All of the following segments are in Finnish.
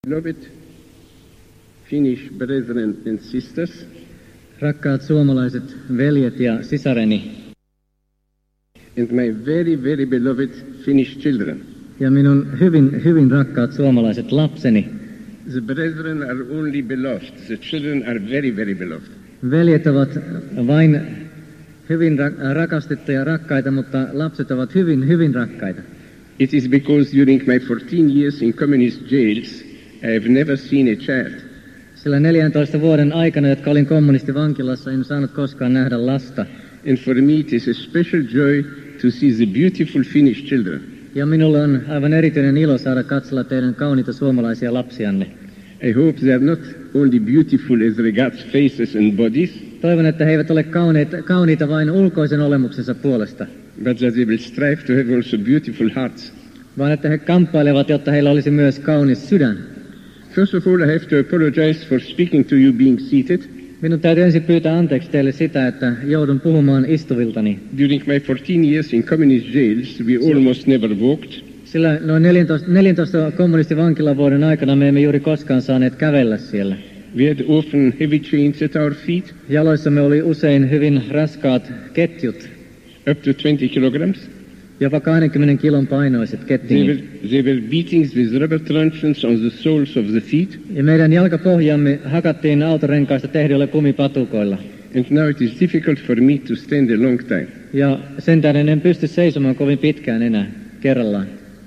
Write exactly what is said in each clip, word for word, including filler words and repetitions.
Beloved Finnish brethren and sisters, rakkaat suomalaiset veljet ja sisareni, and my very, very beloved Finnish children. Ja minun hyvin, hyvin rakkaat suomalaiset lapseni. The brethren are only beloved. The children are very, very beloved. Veljet ovat vain hyvin rakastettuja ja rakkaita, mutta lapset ovat hyvin, hyvin rakkaita. It is because during my fourteen years in communist jails, I have never seen a child. Sillä neljäntoista vuoden aikana, jotka olin kommunistivankilassa, en saanut koskaan nähdä lasta. And for me it is a special joy to see the beautiful Finnish children. Ja minulle on aivan erityinen ilo saada katsella teidän kauniita suomalaisia lapsianne. I hope they are not only beautiful as regards faces and bodies, Toivon, että he eivät ole kauniita, kauniita vain ulkoisen olemuksensa puolesta, but that they will strive to have also beautiful hearts. vaan että he kamppailevat, jotta heillä olisi myös kaunis sydän. First of all, I have to apologize for speaking to you being seated. Minun täytyy ensin pyytää anteeksi teille sitä, että joudun puhumaan istuviltani. During my fourteen years in communist jails, we almost never walked. Sillä noin neljäntoista, neljäntoista kommunistivankilavuoden aikana me emme juuri koskaan saaneet kävellä siellä. We had often heavy chains at our feet, Jaloissamme oli usein hyvin raskaat ketjut, up to twenty kilograms. jopa kaksikymmentä kilon painoiset They were, kettingit. they were beatings with rubber truncheons on the soles of the feet. Ja meidän jalkapohjamme hakattiin autorenkaista tehdyillä kumipatukoilla. And now it is difficult for me to stand a long time. Ja sen tähden en pysty seisomaan kovin pitkään enää kerrallaan.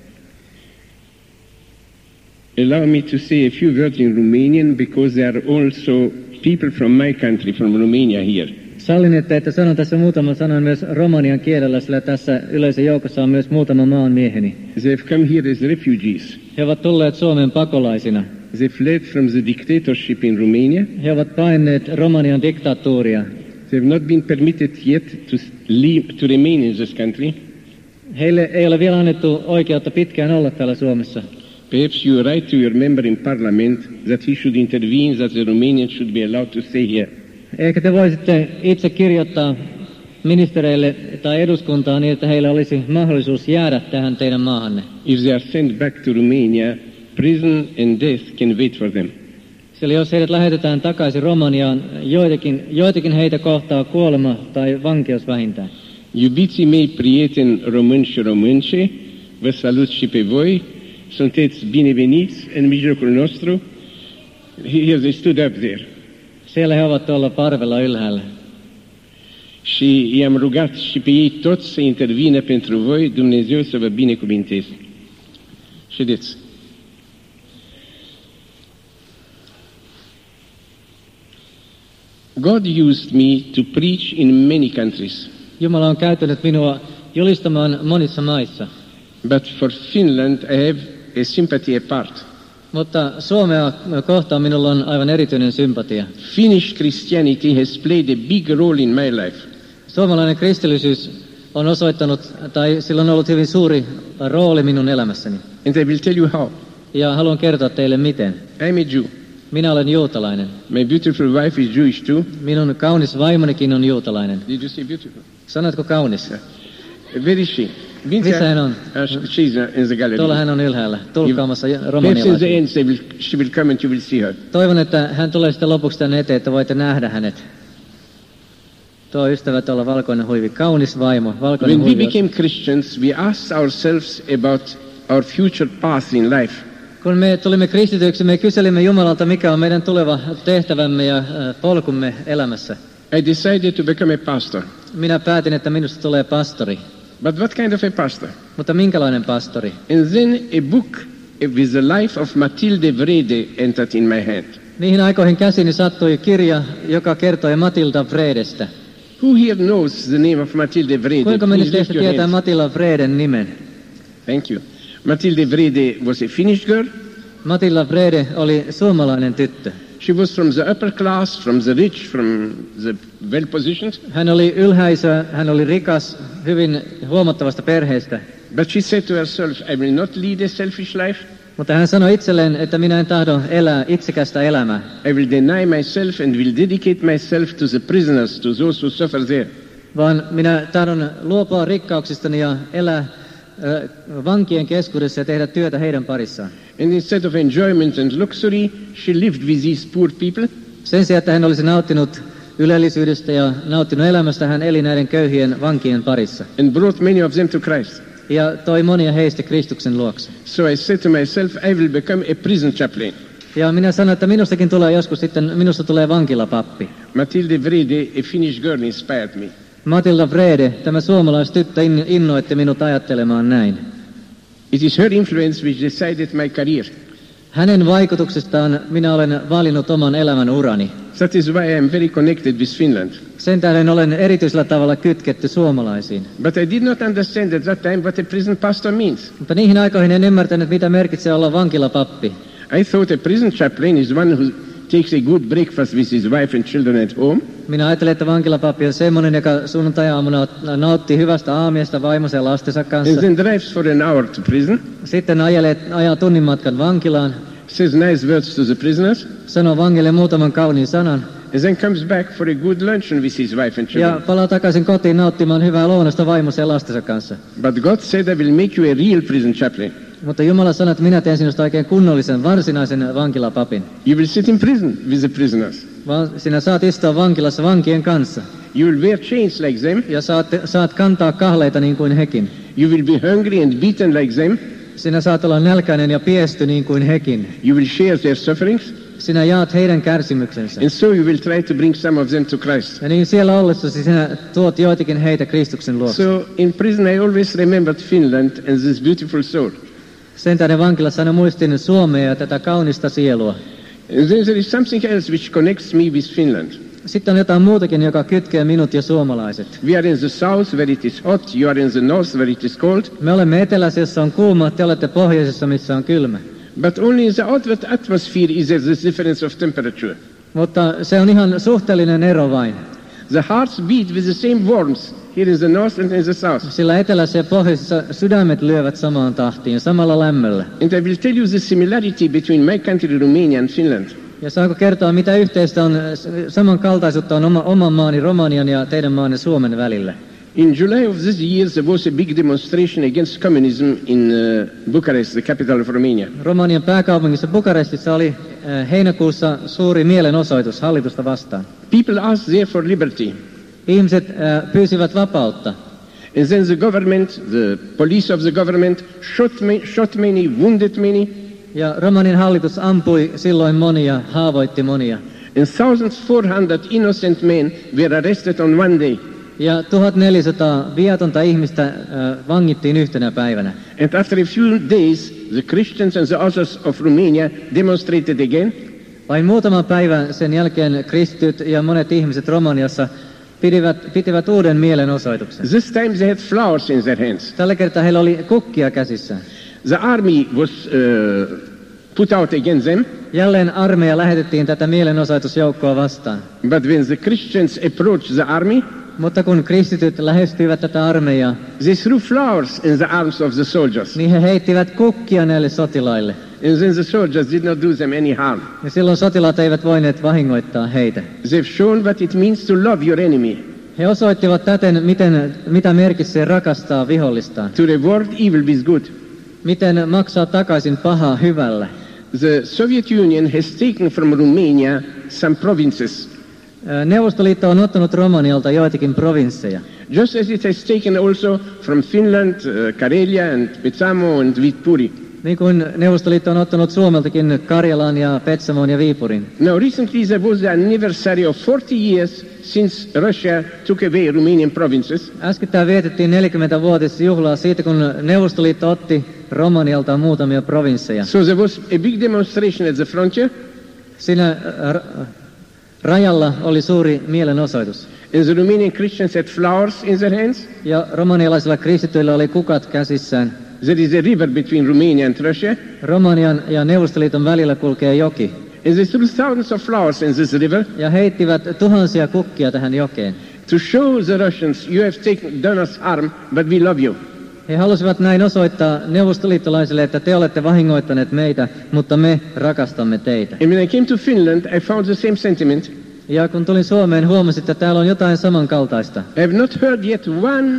Allow me to say a few words in Romanian because there are also people from my country, from Romania here. Sallin, että, että sanon tässä muutaman sanan myös romanian kielellä, sillä tässä yleisön joukossa on myös muutama maan mieheni. They have come here as refugees. He ovat tulleet Suomeen pakolaisina. They fled from the dictatorship in Romania. He ovat paenneet Romanian diktatuuria. They have not been permitted yet to, leave, to remain in this country. Heille ei ole vielä annettu oikeutta pitkään olla täällä Suomessa. Perhaps you write to your member in parliament that he should intervene, that the Romanians should be allowed to stay here. Ehkä te voisitte itse kirjoittaa ministereille tai eduskuntaan niin, että heillä olisi mahdollisuus jäädä tähän teidän maahanne. If they are sent back to Romania, prison and death can wait for them. Sillä jos heidät lähetetään takaisin Romaniaan, joitakin, joitakin heitä kohtaa kuolema tai vankeus vähintään. Iubiții mei prieteni români și românce, vă salut și pe voi. Sunteți bineveniți în mijlocul nostru. Here they stood up there. Siellä he ovat tuolla parvella ylhäällä. Și i-am rugat și pe ei toți să intervină pentru voi, Dumnezeu să vă binecuvinteze. Ședeți. God used me to preach in many countries. Jumala on käyttänyt minua julistamaan monissa maissa. But for Finland I have a sympathy apart. Mutta Suomea kohtaan minulla on aivan erityinen sympatia. Finnish Christianity has played a big role in my life. Suomalainen kristillisyys on osoittanut, tai sillä on ollut hyvin suuri rooli minun elämässäni. And I will tell you how. Ja haluan kertoa teille miten. I'm a Jew. Minä olen juutalainen. My beautiful wife is Jewish too. Minun kaunis vaimonikin on juutalainen. Did you say beautiful? Sanoitko kaunis? Where is she? Missä hän on? Uh, she's in the gallery. Tuolla hän on ylhäällä, tulkkaamassa Perhaps in the romanialaisia. end she will, she will come and you will see her. Toivon, että hän tulee sitten lopuksi tänne eteen, että voitte nähdä hänet. Tuo ystävä tuolla valkoinen huivi, kaunis vaimo, valkoinen When we huivi. became Christians, we asked ourselves about our future path in life. Kun me tulimme kristityiksi, me kyselimme Jumalalta, mikä on meidän tuleva tehtävämme ja polkumme elämässä. I decided to become a pastor. Minä päätin, että minusta tulee pastori. But what kind of a pastor? Mutta minkälainen pastori? And then a book with the life of Mathilde Vrede entered in my hand. Niihin aikoihin käsini sattui kirja, joka kertoi Matilda Vredestä. Who here knows the name of Mathilde Vrede? Kuinka moni Please lift teistä your tietää hands. Matilda Vreden nimen? Thank you. Mathilde Vrede was a Finnish girl. Matilda Vrede oli suomalainen tyttö. She was from the upper class, from the rich, from the well-positioned. Hän oli ylhäisö, hän oli rikas, hyvin huomattavasta perheestä. But she said to herself, I will not lead a selfish life. Mutta hän sanoi itselleen, että minä en tahdo elää itsekästä elämää. I will deny myself and will dedicate myself to the prisoners, to those who suffer there. Vaan minä tahdon luopua rikkauksistani ja elää vankien keskuudessa ja tehdä työtä heidän parissaan. And instead of enjoyment and luxury, she lived with these poor people. Sen sijaan, että hän olisi nauttinut ylellisyydestä ja nauttinut elämästä, hän eli näiden köyhien vankien parissa. And brought many of them to Christ. Ja toi monia heistä Kristuksen luokse. So I said to myself, I will become a prison chaplain. Ja minä sanoin, että minustakin tulee joskus sitten, minusta tulee vankilapappi. Mathilde Vrede, a Finnish girl, inspired me. Matilda Vrede, tämä suomalaistyttö, innoitti minut ajattelemaan näin. It is her influence which decided my career. Hänen vaikutuksestaan minä olen valinnut oman elämän urani. That is why I am very connected with Finland. Sen tähden olen erityisellä tavalla kytketty suomalaisiin. But I did not understand at that time what a prison pastor means. Mutta niihin aikoihin en ymmärtänyt, mitä merkitsee olla vankilapappi. I thought a prison chaplain is one who takes a good breakfast with his wife and children at home. Minä ajattelin, että vankilapappi on semmoinen, joka sunnuntai-aamuna nauttii hyvästä aamiasta vaimonsa ja lastensa kanssa. And then drives for an hour to prison. Sitten ajelee, ajaa tunnin matkan vankilaan. Says nice words to the prisoners. Sanoo vangille muutaman kauniin sanan. And then comes back for a good luncheon with his wife and children. Ja palaa takaisin kotiin nauttimaan hyvää lounasta vaimonsa ja lastensa kanssa. But God said, I will make you a real prison chaplain. Mutta Jumala sanoi, että minä teen sinusta oikein kunnollisen, varsinaisen vankilapapin. You will sit in prison with the prisoners. Vaan sinä saat istua vankilassa vankien kanssa. You will wear chains like them. Ja saat, saat kantaa kahleita niin kuin hekin. You will be hungry and beaten like them. Sinä saat olla nälkäinen ja piesty niin kuin hekin. You will share their sufferings. Sinä jaat heidän kärsimyksensä. And so you will try to bring some of them to Christ. Ja niin siellä ollessasi sinä tuot joitakin heitä Kristuksen luokse. So in prison I always remembered Finland and this beautiful soul. Sen tähden vankilassa aina muistin Suomea ja tätä kaunista sielua. And then there is something else which connects me with Finland. Sitten on jotain muutakin, joka kytkee minut ja suomalaiset. We are in the south where it is hot, you are in the north where it is cold. Me olemme etelässä, jossa on kuuma, te olette pohjoisessa, missä on kylmä. But only in the outward atmosphere is there this difference of temperature. Mutta se on ihan suhteellinen ero vain. The hearts beat with the same warmth here in the north and in the south. Sillä etelässä ja pohjoisessa sydämet lyövät samaan tahtiin, samalla lämmöllä. And I will tell you the similarity between my country, Romania, and Finland. Ja saanko kertoa, mitä yhteistä on, samankaltaisuutta on oma, oman maani Romanian ja teidän maanne Suomen välillä? In July of this year there was a big demonstration against communism in uh, Bucharest, the capital of Romania. Romanian pääkaupungissa Bukarestissa oli äh, heinäkuussa suuri mielenosoitus hallitusta vastaan. People asked there for liberty. Ihmiset äh, pyysivät vapautta. And then the government, the police of the government, shot, ma- shot many, wounded many. Ja Romanian hallitus ampui silloin monia, haavoitti monia. And one thousand four hundred innocent men were arrested on one day. Ja tuhatneljäsataa viatonta ihmistä äh, vangittiin yhtenä päivänä. And after a few days, the Christians and the others of Romania demonstrated again. Vain muutama päivä sen jälkeen kristityt ja monet ihmiset Romaniassa pitivät, pitivät uuden mielenosoituksen. This time they had flowers in their hands. Tällä kertaa heillä oli kukkia käsissään. The army was uh, put out against them. Jälleen armeija lähetettiin tätä mielenosoitusjoukkoa vastaan. But when the Christians approached the army, Mutta kun kristityt lähestyivät tätä armeijaa, they threw flowers in the arms of the soldiers. niin he heittivät kukkia näille sotilaille. And then the soldiers did not do them any harm. Ja silloin sotilaat eivät voineet vahingoittaa heitä. They've shown what it means to love your enemy, He osoittivat täten, miten, mitä merkitsee rakastaa vihollistaan. to reward evil with good. Miten maksaa takaisin pahaa hyvällä. The Soviet Union has taken from Romania some provinces. Neuvostoliitto on ottanut Romanialta joitakin provinsseja. Just as it has taken also from Finland, uh, Karelia and Petsamo and Viipuri. Niin kuin Neuvostoliitto on ottanut Suomeltakin Karjalan ja Petsamon ja Viipurin. Now recently there was the anniversary of forty years since Russia took away Romanian provinces. Äskettäin vietettiin neljäkymmenvuotisjuhlaa siitä, kun Neuvostoliitto otti Romanialta muutamia provinsseja. So there was a big demonstration at the frontier. Siinä ra- rajalla oli suuri mielenosoitus. And the Romanian Christians had flowers in their hands. Ja romanialaisilla kristityillä oli kukat käsissään. There is a river between Romania and Russia. Romanian ja Neuvostoliiton välillä kulkee joki. And they threw thousands of flowers in this river Ja heittivät tuhansia kukkia tähän jokeen. to show the Russians, you have taken, done us harm, but we love you. He halusivat näin osoittaa neuvostoliittolaisille, että te olette vahingoittaneet meitä, mutta me rakastamme teitä. And when I came to Finland, I found the same sentiment. Ja kun tulin Suomeen, huomasin, että täällä on jotain samankaltaista. I have not heard yet one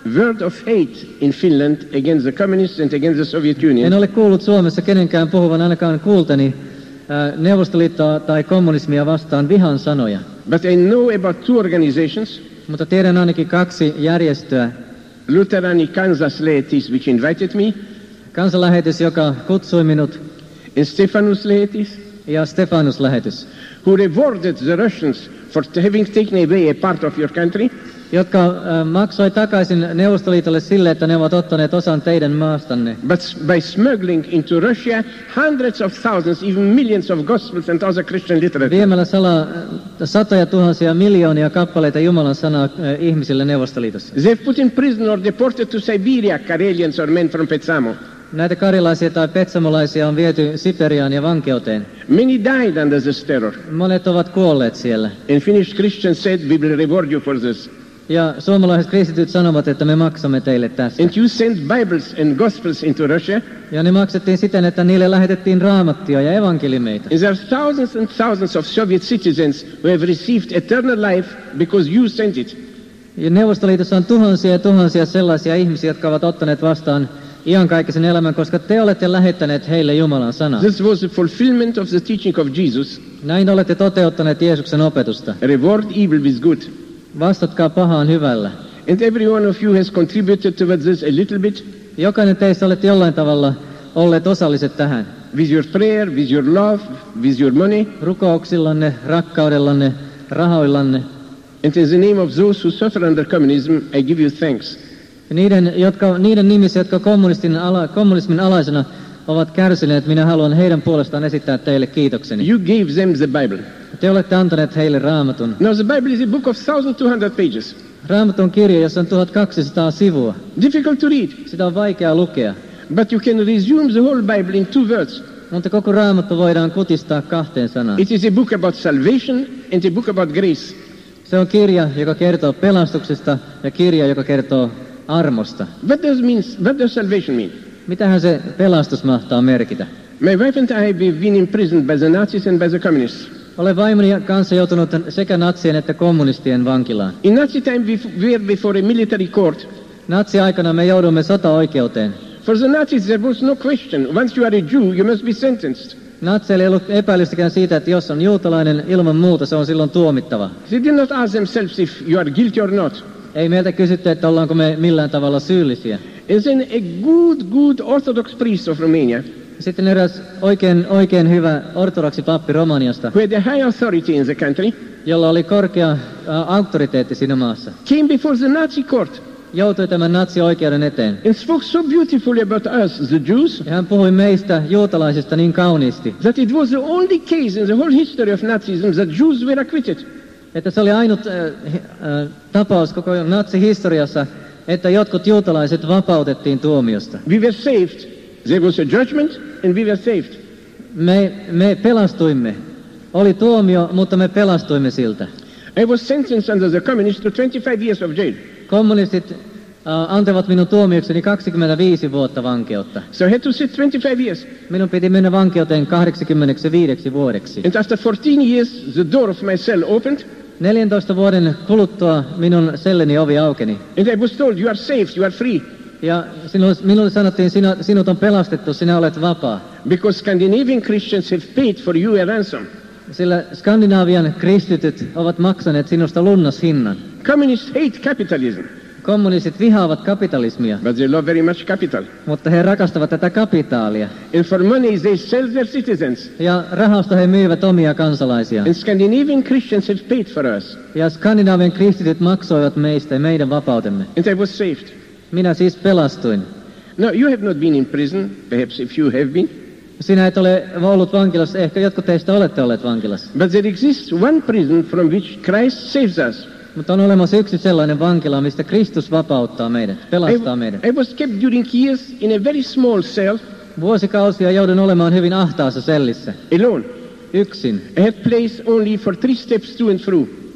word of hate in Finland against the communists and against the Soviet Union. En ole kuullut Suomessa kenenkään puhuvan ainakaan kuultani äh, Neuvostoliittoa tai kommunismia vastaan vihan sanoja. But I know about two organizations, Mutta tiedän ainakin kaksi järjestöä. Lutherani Kansas Laetis, which invited me, Kansanlähetys, joka kutsui minut, and Stephanus Laetis, ja Stefanus-lähetys, who rewarded the Russians for t- having taken away a part of your country, jotka äh, maksoi takaisin Neuvostoliitolle sille, että ne ovat ottaneet osan teidän maastanne. but s- by smuggling into Russia hundreds of thousands, even millions of Gospels and other Christian literature. Viemällä salaa äh, satoja tuhansia, miljoonia kappaleita Jumalan sanaa äh, ihmisille Neuvostoliitossa. They've put in prison or deported to Siberia Karelians or men from Petsamo. Näitä karilaisia tai petsamolaisia on viety Siperiaan ja vankeuteen. Many died under this terror. Monet ovat kuolleet siellä. And Finnish Christians said, we will reward you for this. Ja suomalaiset kristityt sanovat, että me maksamme teille tästä. And you sent Bibles and Gospels into Russia. Ja ne maksettiin siten, että niille lähetettiin raamattia ja evankeliumeita. And there are thousands and thousands of Soviet citizens who have received eternal life because you sent it. Ja Neuvostoliitossa on tuhansia ja tuhansia sellaisia ihmisiä, jotka ovat ottaneet vastaan iankaikkisen elämän, koska te olette lähettäneet heille Jumalan sanaa. This was the fulfillment of the teaching of Jesus. Näin olette toteuttaneet Jeesuksen opetusta. Reward evil with good. Vastatkaa pahaan hyvällä. And every one of you has contributed towards this a little bit Jokainen teistä olette jollain tavalla olleet osalliset tähän. with your prayer, with your love, with your money. Rukouksillanne, rakkaudellanne, rahoillanne. And in the name of those who suffer under communism, I give you thanks. Ja niiden, jotka, niiden nimissä, jotka kommunistin ala, kommunismin alaisena ovat kärsineet, minä haluan heidän puolestaan esittää teille kiitokseni. You gave them the Bible. Te olette antaneet heille raamatun. Now the Bible is a book of one thousand two hundred pages. Raamatun kirja, jossa on tuhatkaksisataa sivua. Difficult to read, Sitä on vaikea lukea. but you can resume the whole Bible in two words. Mutta koko raamattu voidaan kutistaa kahteen sanaan. It is a book about salvation and a book about grace. Se on kirja, joka kertoo pelastuksesta ja kirja, joka kertoo armosta. What does means? What does salvation mean? Mitähän se pelastus mahtaa merkitä? My wife and I have been imprisoned by the Nazis and by the communists. Olen vaimoni kanssa joutunut sekä natsien että kommunistien vankilaan. In Nazi time, we f- were before a military court. Natsi-aikana me joudumme sotaoikeuteen. For the Nazis, there was no question. Once you are a Jew, you must be sentenced. Natseilla ei ollut epäilystäkään siitä, että jos on juutalainen, ilman muuta se on silloin tuomittava. They did not ask themselves if you are guilty or not. Ei meiltä kysytty, että ollaanko me millään tavalla syyllisiä. And then a good, good Orthodox priest of Romania, Sitten eräs oikein, oikein hyvä ortodoksi pappi Romaniasta, who had a high authority in the country, jolla oli korkea ä, auktoriteetti siinä maassa, came before the Nazi court joutui tämän natsi-oikeuden eteen. and spoke so beautifully about us, the Jews, Ja hän puhui meistä juutalaisista niin kauniisti, that it was the only case in the whole history of Nazism that Jews were acquitted. että se oli ainut ä, ä, tapaus koko natsihistoriassa, että jotkut juutalaiset vapautettiin tuomiosta. We were saved. There was a judgment and we were saved. Me, me pelastuimme. Oli tuomio, mutta me pelastuimme siltä. I was sentenced under the communists to twenty-five years of jail. Kommunistit äh, antavat minun tuomiokseni kaksikymmentäviisi vuotta vankeutta. So I had to sit twenty-five years. Minun piti mennä vankeuteen kahdeksankymmentäviisi vuodeksi. And after fourteen years, the door of my cell opened neljäntoista vuoden kuluttua minun selleni ovi aukeni. and I was told, you are saved, you are free. Ja sinulle, minulle sanottiin, sinä, sinut on pelastettu, sinä olet vapaa. Because Scandinavian Christians have paid for you a ransom. Sillä Skandinaavian kristityt ovat maksaneet sinusta lunnashinnan. Communists hate capitalism, Kommunistit vihaavat kapitalismia, but they love very much capital. mutta he rakastavat tätä kapitaalia. And for money, they sell their citizens. Ja rahasta he myyvät omia kansalaisiaan. And Scandinavian Christians have paid for us. Ja Skandinaavian kristityt maksoivat meistä ja meidän vapautemme. And I was saved. Minä siis pelastuin. Now, you have not been in prison, perhaps if you have been, Sinä et ole ollut vankilassa, ehkä jotkut teistä olette olleet vankilassa. but there exists one prison from which Christ saves us. Mutta on olemassa yksi sellainen vankila, mistä Kristus vapauttaa meidät, pelastaa meidät. I, I was kept during years in a very small cell, Vuosikausia joudun olemaan hyvin ahtaassa sellissä, alone. yksin. I had place only for three steps to and through.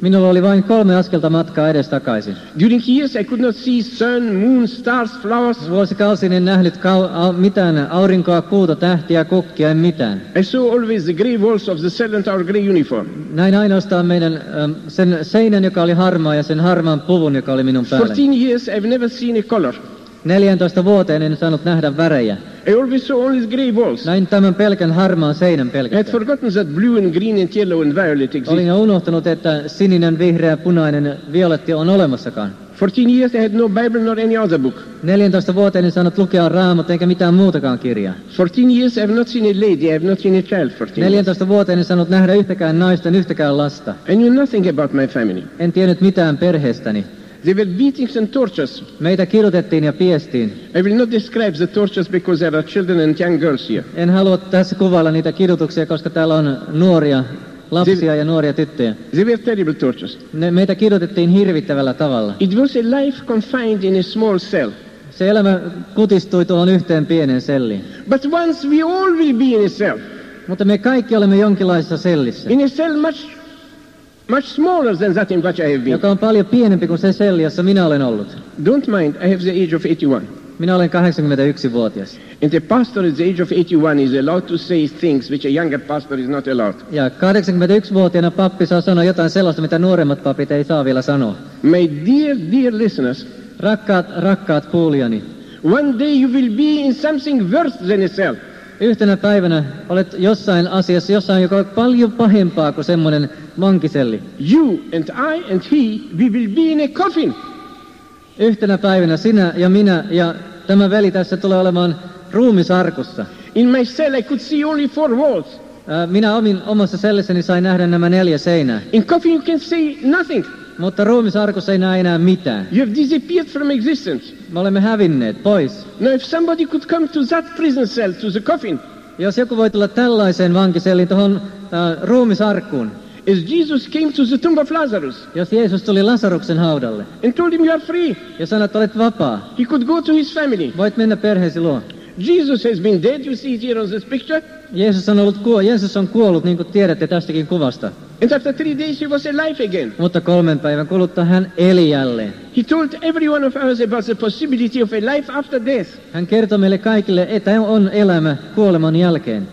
Minulla oli vain kolme askelta matkaa edestakaisin. During years I could not see sun, moon, stars, flowers. Vuosikausin en nähnyt kau- au- mitään aurinkoa, kuuta, tähtiä, kukkia, en mitään. I saw always the grey walls of the cell and our grey uniform. Näin ainoastaan meidän ähm, sen seinän, joka oli harmaa, ja sen harmaan puvun, joka oli minun päällä. fourteen years I've never seen a color. neljätoista vuoteen en saanut nähdä värejä. I always saw only the grey walls. Näin tämän pelkän harmaan seinän I had pelkästään. forgotten that blue and green and yellow and violet Olin exist. jo unohtanut, että sininen, vihreä, punainen, violetti on olemassakaan. fourteen years I had no Bible nor any other book. neljätoista vuoteen en saanut lukea Raamattua eikä mitään muutakaan kirjaa. fourteen years I have not seen a lady, I have not seen a child. fourteen years. neljätoista vuoteen en saanut nähdä yhtäkään naista, yhtäkään lasta. I knew nothing about my family. En tiennyt mitään perheestäni. There were beatings and tortures. Meitä kidutettiin ja piestiin. I will not describe the tortures because there are children and young girls here. En halua tässä kuvailla niitä kidutuksia, koska täällä on nuoria lapsia ja nuoria tyttöjä. They were terrible tortures. Ne, meitä kidutettiin hirvittävällä tavalla. It was a life confined in a small cell. Se elämä kutistui tuohon yhteen pienen selliin. But once we all will be in a cell. Mutta me kaikki olemme jonkinlaisessa sellissä, In a cell much, much smaller than that in which I have been. joka on paljon pienempi kuin se selli, jossa minä olen ollut. Don't mind, I have the age of eighty-one. Minä olen kahdeksankymmentäyksivuotias. And the pastor at the age of eighty-one is allowed to say things which a younger pastor is not allowed. Ja kahdeksankymmentäyksivuotiaana pappi saa sanoa jotain sellaista, mitä nuoremmat papit ei saa vielä sanoa. My dear, dear listeners, Rakkaat, rakkaat kuulijani, one day you will be in something worse than a cell. yhtenä päivänä olet jossain asiassa, jossain, joka on paljon pahempaa kuin semmoinen vankiselli. You and I and he, we will be in a coffin. Yhtenä päivänä sinä ja minä ja tämä veli tässä tulee olemaan ruumisarkussa. In my cell I could see only four walls. Ää, Minä omin omassa sellissäni sain nähdä nämä neljä seinää, In coffin you can see nothing. mutta ruumisarkussa ei näe enää mitään. You have disappeared from existence. Me olemme hävinneet pois. Now if somebody could come to that prison cell, to the coffin, Jos joku voi tulla tällaiseen vankiselliin tuohon äh, ruumisarkkuun, as Jesus came to the tomb of Lazarus jos Jeesus tuli Lasaruksen haudalle and told him you are free, ja sanoi, että olet vapaa, he could go to his family. voit mennä perheesi luo. Jesus has been dead, you see it here on this picture, Jeesus on, ollut kuo- Jeesus on kuollut, niin kuin tiedätte tästäkin kuvasta. and after three days he was alive again. Mutta kolmen päivän kuluttua hän eli jälleen. He told every one of us about the possibility of a life after death. Hän kertoi meille kaikille, että on elämä kuoleman jälkeen.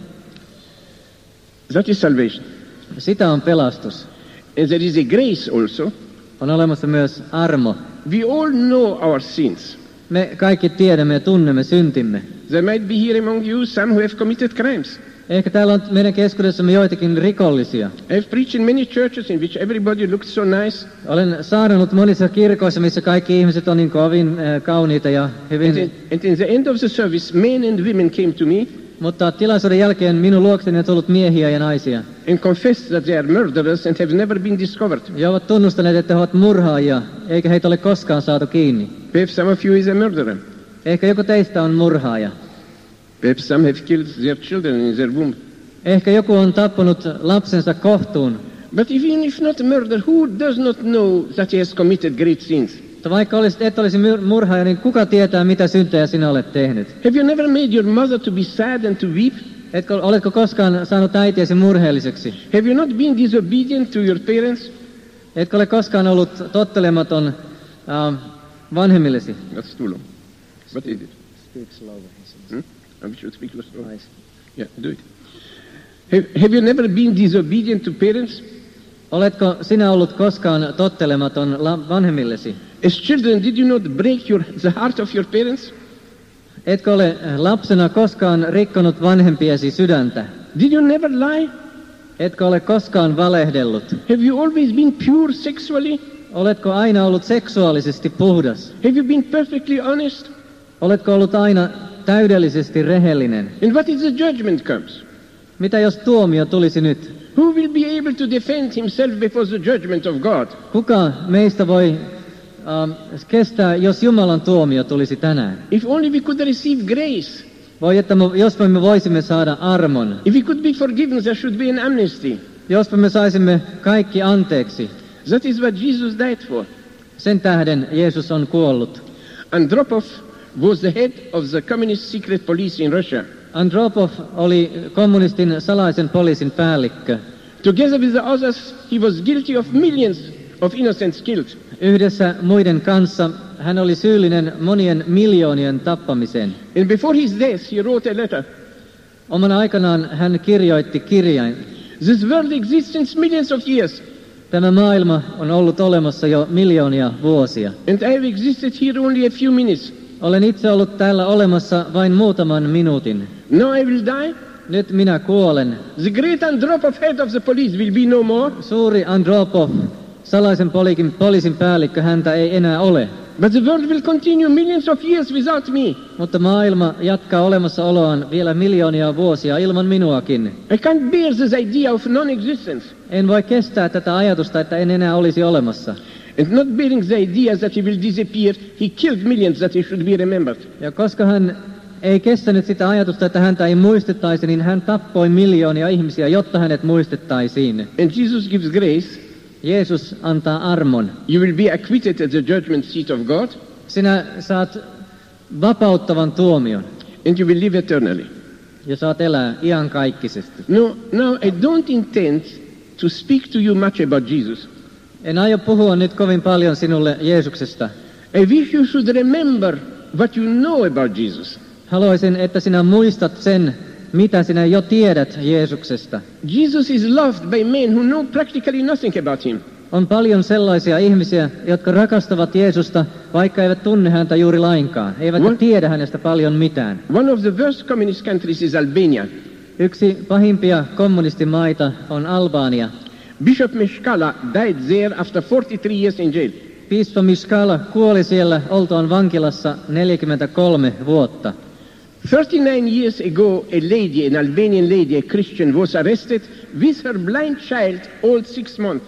That is salvation. Sitä on pelastus. And there is a grace also. On olemassa myös armo. We all know our sins. Me kaikki tiedämme ja tunnemme syntimme. There might be here among you some who have committed crimes. Ehkä täällä on meidän keskuudessamme joitakin rikollisia. I have preached in many churches in which everybody looks so nice. Olen saarnannut monissa kirkoissa, missä kaikki ihmiset on niin kovin äh, kauniita ja And hyvin. in, and in the end of the service, men and women came to me Mutta tilaisuuden jälkeen minun luokseni on tullut miehiä ja naisia, and confessed that they are murderers and have never been discovered. ja ovat tunnustaneet, että he ovat murhaajia, eikä heitä ole koskaan saatu kiinni. Perhaps some of you is a murderer. Ehkä joku teistä on murhaaja. Perhaps some have killed their children in their womb. Ehkä joku on tappanut lapsensa kohtuun. But even if not a murderer, who does not know that he has committed great sins? Mutta vaikka olisit, et olisi myr- murhaaja, niin kuka tietää, mitä syntejä sinä olet tehnyt? Have you never made your mother to be sad and to weep? Etkö, oletko koskaan saanut äitiäsi murheelliseksi? Have you not been disobedient to your parents? Etkö ole koskaan ollut tottelematon äh, vanhemmillesi? That's too long. What is it? Hmm? I should speak slow. Yeah, do it. Have, have you never been disobedient to parents? Oletko sinä ollut koskaan tottelematon la- vanhemmillesi? As children, did you not break your, the heart of your parents? Etkö ole lapsena koskaan rikkonut vanhempiesi sydäntä? Did you never lie? Etkö ole koskaan valehdellut? Have you always been pure sexually? Oletko aina ollut seksuaalisesti puhdas? Have you been perfectly honest? Oletko ollut aina täydellisesti rehellinen? And what if the judgment comes? Mitä jos tuomio tulisi nyt? Who will be able to defend himself before the judgment of God? Kuka meistä voi ähm, kestää, jos Jumalan tuomio tulisi tänään? If only we could receive grace. Voi, että me, jos me voisimme saada armon. If we could be forgiven, there should be an amnesty. Jos me saisimme kaikki anteeksi. That is what Jesus died for. Sen tähden Jeesus on kuollut. Andropov was the head of the communist secret police in Russia. Andropov oli kommunistin salaisen poliisin päällikkö. Together with the others, he was guilty of millions of innocents killed. Yhdessä muiden kanssa hän oli syyllinen monien miljoonien tappamiseen. And before his death, he wrote a letter. Omana aikanaan hän kirjoitti kirjain. This world exists since millions of years. Tämä maailma on ollut olemassa jo miljoonia vuosia. And I have existed here only a few minutes. Olen itse ollut täällä olemassa vain muutaman minuutin. Now I will die. Nyt minä kuolen. The great Andropov, head of the police, will be no more. Suuri Andropov, salaisen poliisin, poliisin päällikkö, häntä ei enää ole. But the world will continue millions of years without me. Mutta maailma jatkaa olemassaoloaan vielä miljoonia vuosia ilman minuakin. I can't bear this idea of non-existence. En voi kestää tätä ajatusta, että en enää olisi olemassa. And not bearing the idea that he will disappear, he killed millions that he should be remembered. Ja koska hän ei kestänyt sitä ajatusta, että häntä ei muistettaisi, niin hän tappoi miljoonia ihmisiä, jotta hänet muistettaisiin. And Jesus gives grace. Jeesus antaa armon. You will be acquitted at the judgment seat of God. Sinä saat vapauttavan tuomion. And you will live eternally. Ja saat elää iankaikkisesti. No, now I don't intend to speak to you much about Jesus. En aio puhua nyt kovin paljon sinulle Jeesuksesta. I wish you should remember what you know about Jesus. Haluaisin, että sinä muistat sen, mitä sinä jo tiedät Jeesuksesta. Jesus is loved by men who know practically nothing about him. On paljon sellaisia ihmisiä, jotka rakastavat Jeesusta, vaikka eivät tunne häntä juuri lainkaan. Eivät What? tiedä hänestä paljon mitään. One of the worst communist countries is Albania. Yksi pahimpia kommunistimaita on Albania. Bishop Meshkala died there after forty-three years in jail. Piispa Mishkala kuoli siellä oltoon vankilassa neljäkymmentäkolme vuotta. thirty-nine years ago, a lady, an Albanian lady, a Christian, was arrested with her blind child, old six months.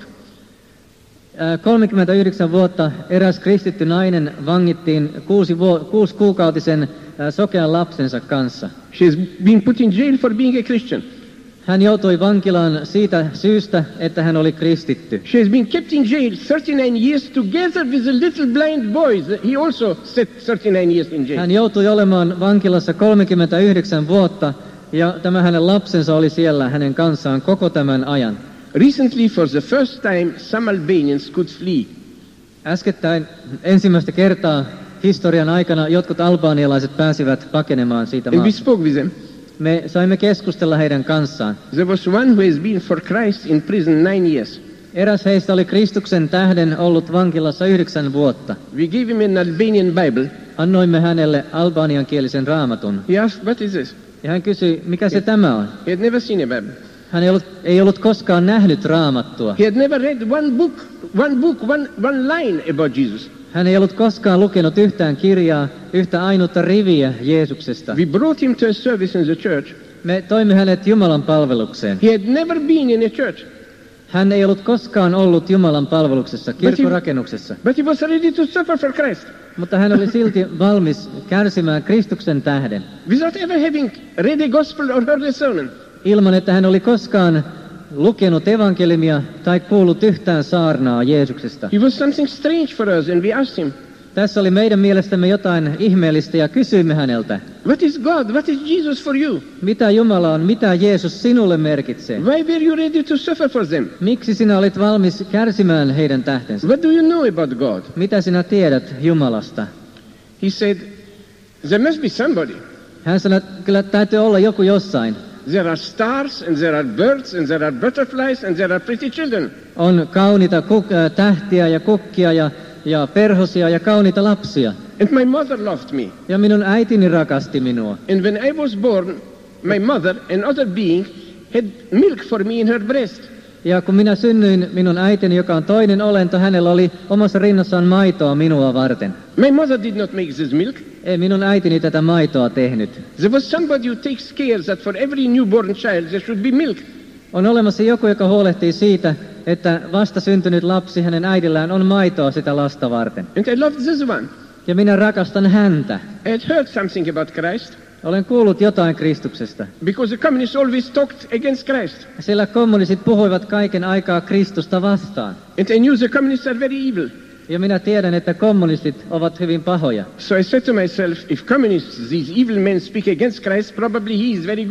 kolmekymmentäyhdeksän vuotta eräs kristitty nainen vangittiin kuusi, vuo, kuusi kuukautisen sokean lapsensa kanssa. She has been put in jail for being a Christian. Hän joutui vankilaan siitä syystä, että hän oli kristitty. She has been kept in jail thirty-nine years together with a little blind boy. He also sat thirty-nine years in jail. Hän joutui olemaan vankilassa kolmekymmentäyhdeksän vuotta ja tämä hänen lapsensa oli siellä hänen kanssaan koko tämän ajan. Recently, for the first time, some Albanians could flee. Äskettäin ensimmäistä kertaa historian aikana jotkut albaanialaiset pääsivät pakenemaan siitä And we maasta. spoke with them. Me saimme keskustella heidän kanssaan. There was one who has been for Christ in prison nine years. Eräs heistä oli Kristuksen tähden ollut vankilassa yhdeksän vuotta. We gave him an Albanian Bible. Annoimme hänelle albaniankielisen raamatun. He asked, what is this? Ja hän kysyi, mikä se tämä on? He had never seen a Bible. Hän ei ollut, ei ollut koskaan nähnyt raamattua. He had never read one book, one book, one, one line about Jesus. Hän ei ollut koskaan lukenut yhtään kirjaa, yhtä ainutta riviä Jeesuksesta. We brought him to a service in the church. Me toimme hänet Jumalan palvelukseen. He had never been in a church. Hän ei ollut koskaan ollut Jumalan palveluksessa, kirkkorakennuksessa. But he was ready to suffer for Christ. Mutta hän oli silti valmis kärsimään Kristuksen tähden, Without ever having read a gospel or heard a sermon. ilman että hän oli koskaan lukenut evankeliumia tai kuullut yhtään saarnaa Jeesuksesta. He was something strange for us, and we asked him, Tässä oli meidän mielestämme jotain ihmeellistä ja kysyimme häneltä, what is God? What is Jesus for you? mitä Jumala on, mitä Jeesus sinulle merkitsee? Why were you ready to suffer for them? Miksi sinä olit valmis kärsimään heidän tähtensä? What do you know about God? Mitä sinä tiedät Jumalasta? He said, there must be somebody. Hän sanoi, että kyllä täytyy olla joku jossain. There are stars, and there are birds, and there are butterflies, and there are pretty children. On kauniita kuk- äh, tähtiä ja kukkia ja, ja perhosia ja kauniita lapsia. And my mother loved me. Ja minun äitini rakasti minua. And when I was born, my mother, another being, had milk for me in her breast. Ja kun minä synnyin, minun äitini, joka on toinen olento, hänellä oli omassa rinnassaan maitoa minua varten. My mother did not make this milk. Ei minun äitini tätä maitoa tehnyt. There was somebody who takes care that for every newborn child there should be milk. On olemassa joku, joka huolehtii siitä, että vasta syntynyt lapsi, hänen äidillään on maitoa sitä lasta varten. And I loved this one. Ja minä rakastan häntä. I had heard something about Christ, Olen kuullut jotain Kristuksesta. because the communists always talked against Christ. Sillä kommunistit puhuivat kaiken aikaa Kristusta vastaan. And I knew the communists are very evil. Ja minä tiedän, että kommunistit ovat hyvin pahoja. So I said to myself, if communists, these evil men, speak against Christ, probably he is very good.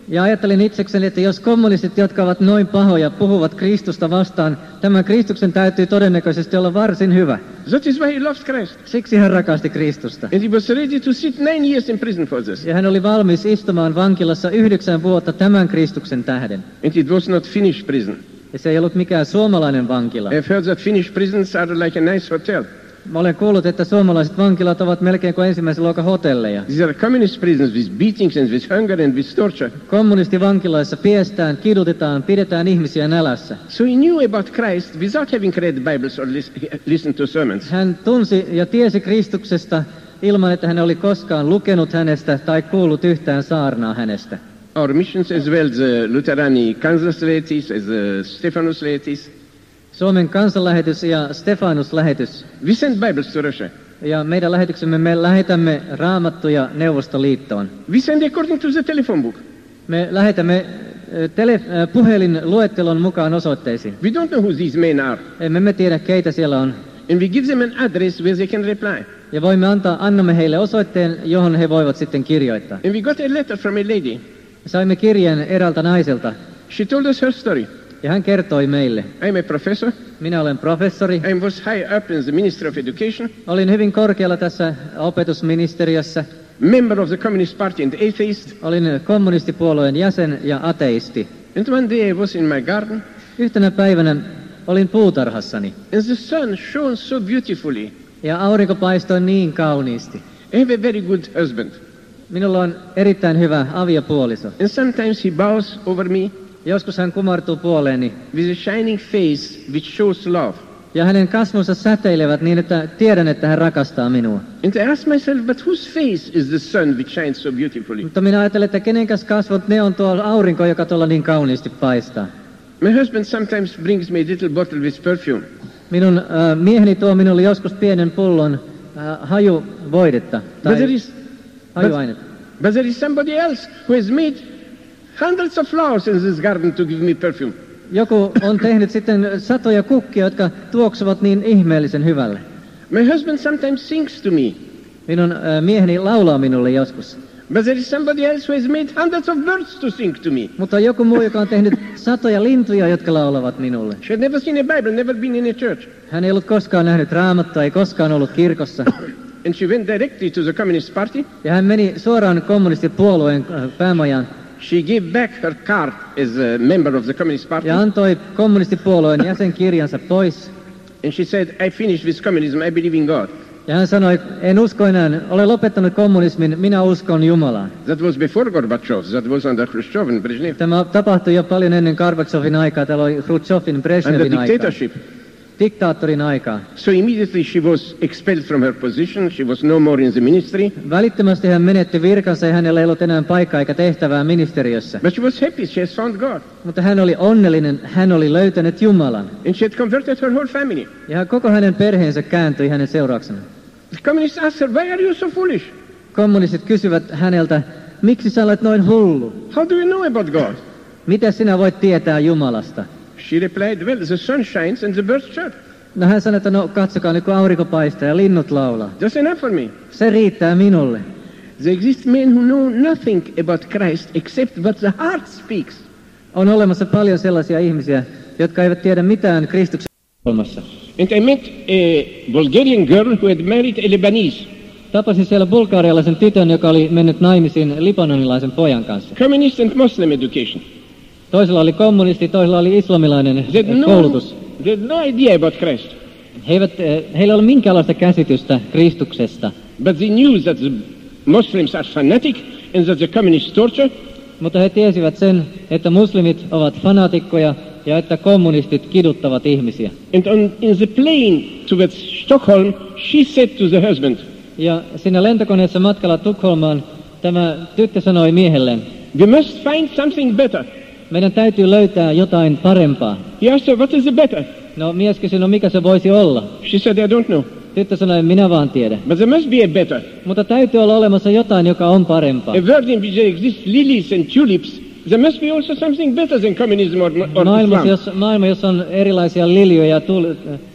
Ja ajattelin itsekseni, että jos kommunistit, jotka ovat noin pahoja, puhuvat Kristusta vastaan, tämän Kristuksen täytyy todennäköisesti olla varsin hyvä. That is why he loved Christ. Siksi hän rakasti Kristusta. And he was ready to sit nine years in prison for this. Ja hän oli valmis istumaan vankilassa yhdeksän vuotta tämän Kristuksen tähden. And it was not Finnish prison. Ja se ei ollut mikään suomalainen vankila. I've heard that Finnish prisons are like a nice hotel. Mä olen kuullut, että suomalaiset vankilat ovat melkein kuin ensimmäisen luokan hotelleja. These are communist prisons with beatings and with hunger and with torture. Kommunistivankiloissa piestään, kidutetaan, pidetään ihmisiä nälässä. So he knew about Christ without having read Bibles or lis- listened to sermons. Hän tunsi ja tiesi Kristuksesta ilman, että hän oli koskaan lukenut hänestä tai kuullut yhtään saarnaa hänestä. Our missions as well, the Lutherani Kansaslähetis, as the Stephanuslähetis. Suomen kansanlähetys ja Stefanus-lähetys. We send Bibles to Russia. Ja meidän lähetyksemme me lähetämme Raamattuja Neuvostoliittoon. We send according to the telephone book. Me lähetämme tele, puhelinluettelon mukaan osoitteisiin. We don't know who these men are. Emme me tiedä, keitä siellä on. And we give them an address where they can reply. Ja voimme antaa, annamme heille osoitteen, johon he voivat sitten kirjoittaa. And we got a letter from a lady. Saimme kirjeen eräältä naiselta. She told us her story. Ja hän kertoi meille. I'm a professor. Minä olen professori. I was high up in the Ministry of Education. Olin hyvin korkealla tässä opetusministeriössä. Member of the Communist Party and atheist. Olin kommunistipuolueen jäsen ja ateisti. And one day I was in my garden. Yhtenä päivänä olin puutarhassani. And the sun shone so beautifully. Ja aurinko paistoi niin kauniisti. I have a very good husband. Minulla on erittäin hyvä aviopuoliso. And sometimes he bows over me. Joskus hän kumartuu puoleeni. With a shining face which shows love. Ja hänen kasvonsa säteilevät niin, että tiedän, että hän rakastaa minua. And I ask myself, but whose face is the sun which shines so beautifully? Mutta minä ajattelen, että kenenkäs kasvot ne on tuo aurinko, joka tuolla niin kauniisti paistaa. My husband sometimes brings me a little bottle with perfume. Minun äh, mieheni tuo minulle joskus pienen pullon äh, hajuvoidetta tai But there is, hajuainetta. but, but there is somebody else who has made hundreds of flowers in this garden to give me perfume. Joku on tehnyt sitten satoja kukkia, jotka tuoksuvat niin ihmeellisen hyvälle. My husband sometimes sings to me. Minun äh, mieheni laulaa minulle joskus. But there is somebody else who has made hundreds of birds to sing to me. Mutta joku muu, joka on tehnyt satoja lintuja, jotka laulavat minulle. She had never seen a Bible, never been in a church. Hän ei ollut koskaan nähnyt Raamattua, ei koskaan ollut kirkossa. And she went directly to the Communist Party. Ja hän meni suoraan kommunistipuolueen päämajaan. She gave back her card as a member of the Communist Party. Ja antoi kommunistipuolueen jäsenkirjansa pois. And she said, I finished with communism, I believe in God. Ja hän sanoi, en usko enää, olen lopettanut kommunismin, minä uskon Jumalaan. That was before Gorbachev, that was under Khrushchev and Brezhnev. Tämä tapahtui jo paljon ennen Gorbachevin aikaa, täällä oli Khrushchevin, Brezhnevin Under aikaa. dictatorship. Diktaattorin aikaa. So immediately she was expelled from her position, she was no more in the ministry. Välittömästi hän menetti virkansa ja hänellä ei ollut enää paikkaa eikä tehtävää ministeriössä. But she was happy, she has found God. Mutta hän oli onnellinen, hän oli löytänyt Jumalan. And she had converted her whole family. Ja koko hänen perheensä kääntyi hänen seurauksena. The communists asked her, why are you so foolish? Kommunistit kysyvät häneltä, miksi sä olet noin hullu? How do you know about God? Mitä sinä voit tietää Jumalasta? She replied, well, the sun shines and the birds chirp. No hän sanoi, että no katsokaa nyt kun aurinko paistaa ja linnut laulaa. That's enough for me. Se riittää minulle. There exist men who know nothing about Christ except what the heart speaks. On olemassa paljon sellaisia ihmisiä, jotka eivät tiedä mitään Kristuksen olemassa. And I met a Bulgarian girl who had married a Lebanese. Tapasin siellä bulgarialaisen tytön, joka oli mennyt naimisiin libanonilaisen pojan kanssa. Communist and Muslim education. Toisella oli kommunisti, toisella oli islamilainen They had no, koulutus. they had no idea about Christ. He eivät, heillä ei ollut minkäänlaista käsitystä Kristuksesta. But they knew that the Muslims are fanatic and that the communists torture. Mutta he tiesivät sen, että muslimit ovat fanaatikkoja ja että kommunistit kiduttavat ihmisiä. And on, in the plane towards Stockholm, she said to the husband, Ja siinä lentokoneessa matkalla Tukholmaan tämä tyttö sanoi miehelleen, we must find something better. meidän täytyy löytää jotain parempaa. He asked her, what is the better? No mies kysyi, no mikä se voisi olla? She said, I don't know. Tyttö sanoi, minä vaan tiedän. But there must be a better. Mutta täytyy olla olemassa jotain, joka on parempaa. A world in which there exist lilies and tulips, there must be also something better than communism or, or Maailmassa, Islam. jos, maailma, jossa on erilaisia liljoja ja, tul,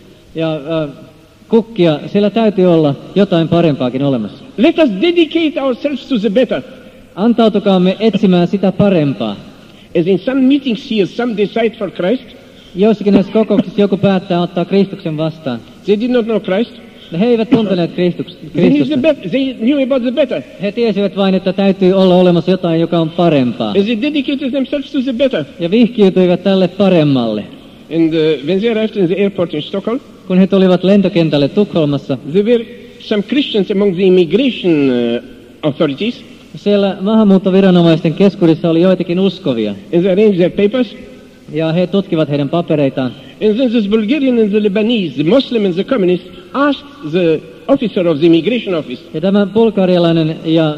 ja äh, kukkia, siellä täytyy olla jotain parempaakin olemassa. Let us dedicate ourselves to the better. Antautukaamme etsimään sitä parempaa. As in some meetings here, some decide for Christ. Joissakin näissä kokouksissa joku päättää ottaa Kristuksen vastaan. They did not know Christ. He eivät tunteneet Kristuks- They knew, the Kristusta. bet- they knew about the better. He tiesivät vain, että täytyy olla olemassa jotain, joka on parempaa. And they dedicated themselves to the better. Ja vihkiytyivät tälle paremmalle. And uh, when they arrived in the airport in Stockholm, Kun he tulivat lentokentälle Tukholmassa, there were some Christians among the immigration uh, authorities. siellä maahanmuuttoviranomaisten keskuudessa oli joitakin uskovia. And they arranged their papers. Ja he tutkivat heidän papereitaan. And then this Bulgarian and the Lebanese, the Muslim and the communist, asked the officer of the immigration office. Ja tämä bulgarialainen ja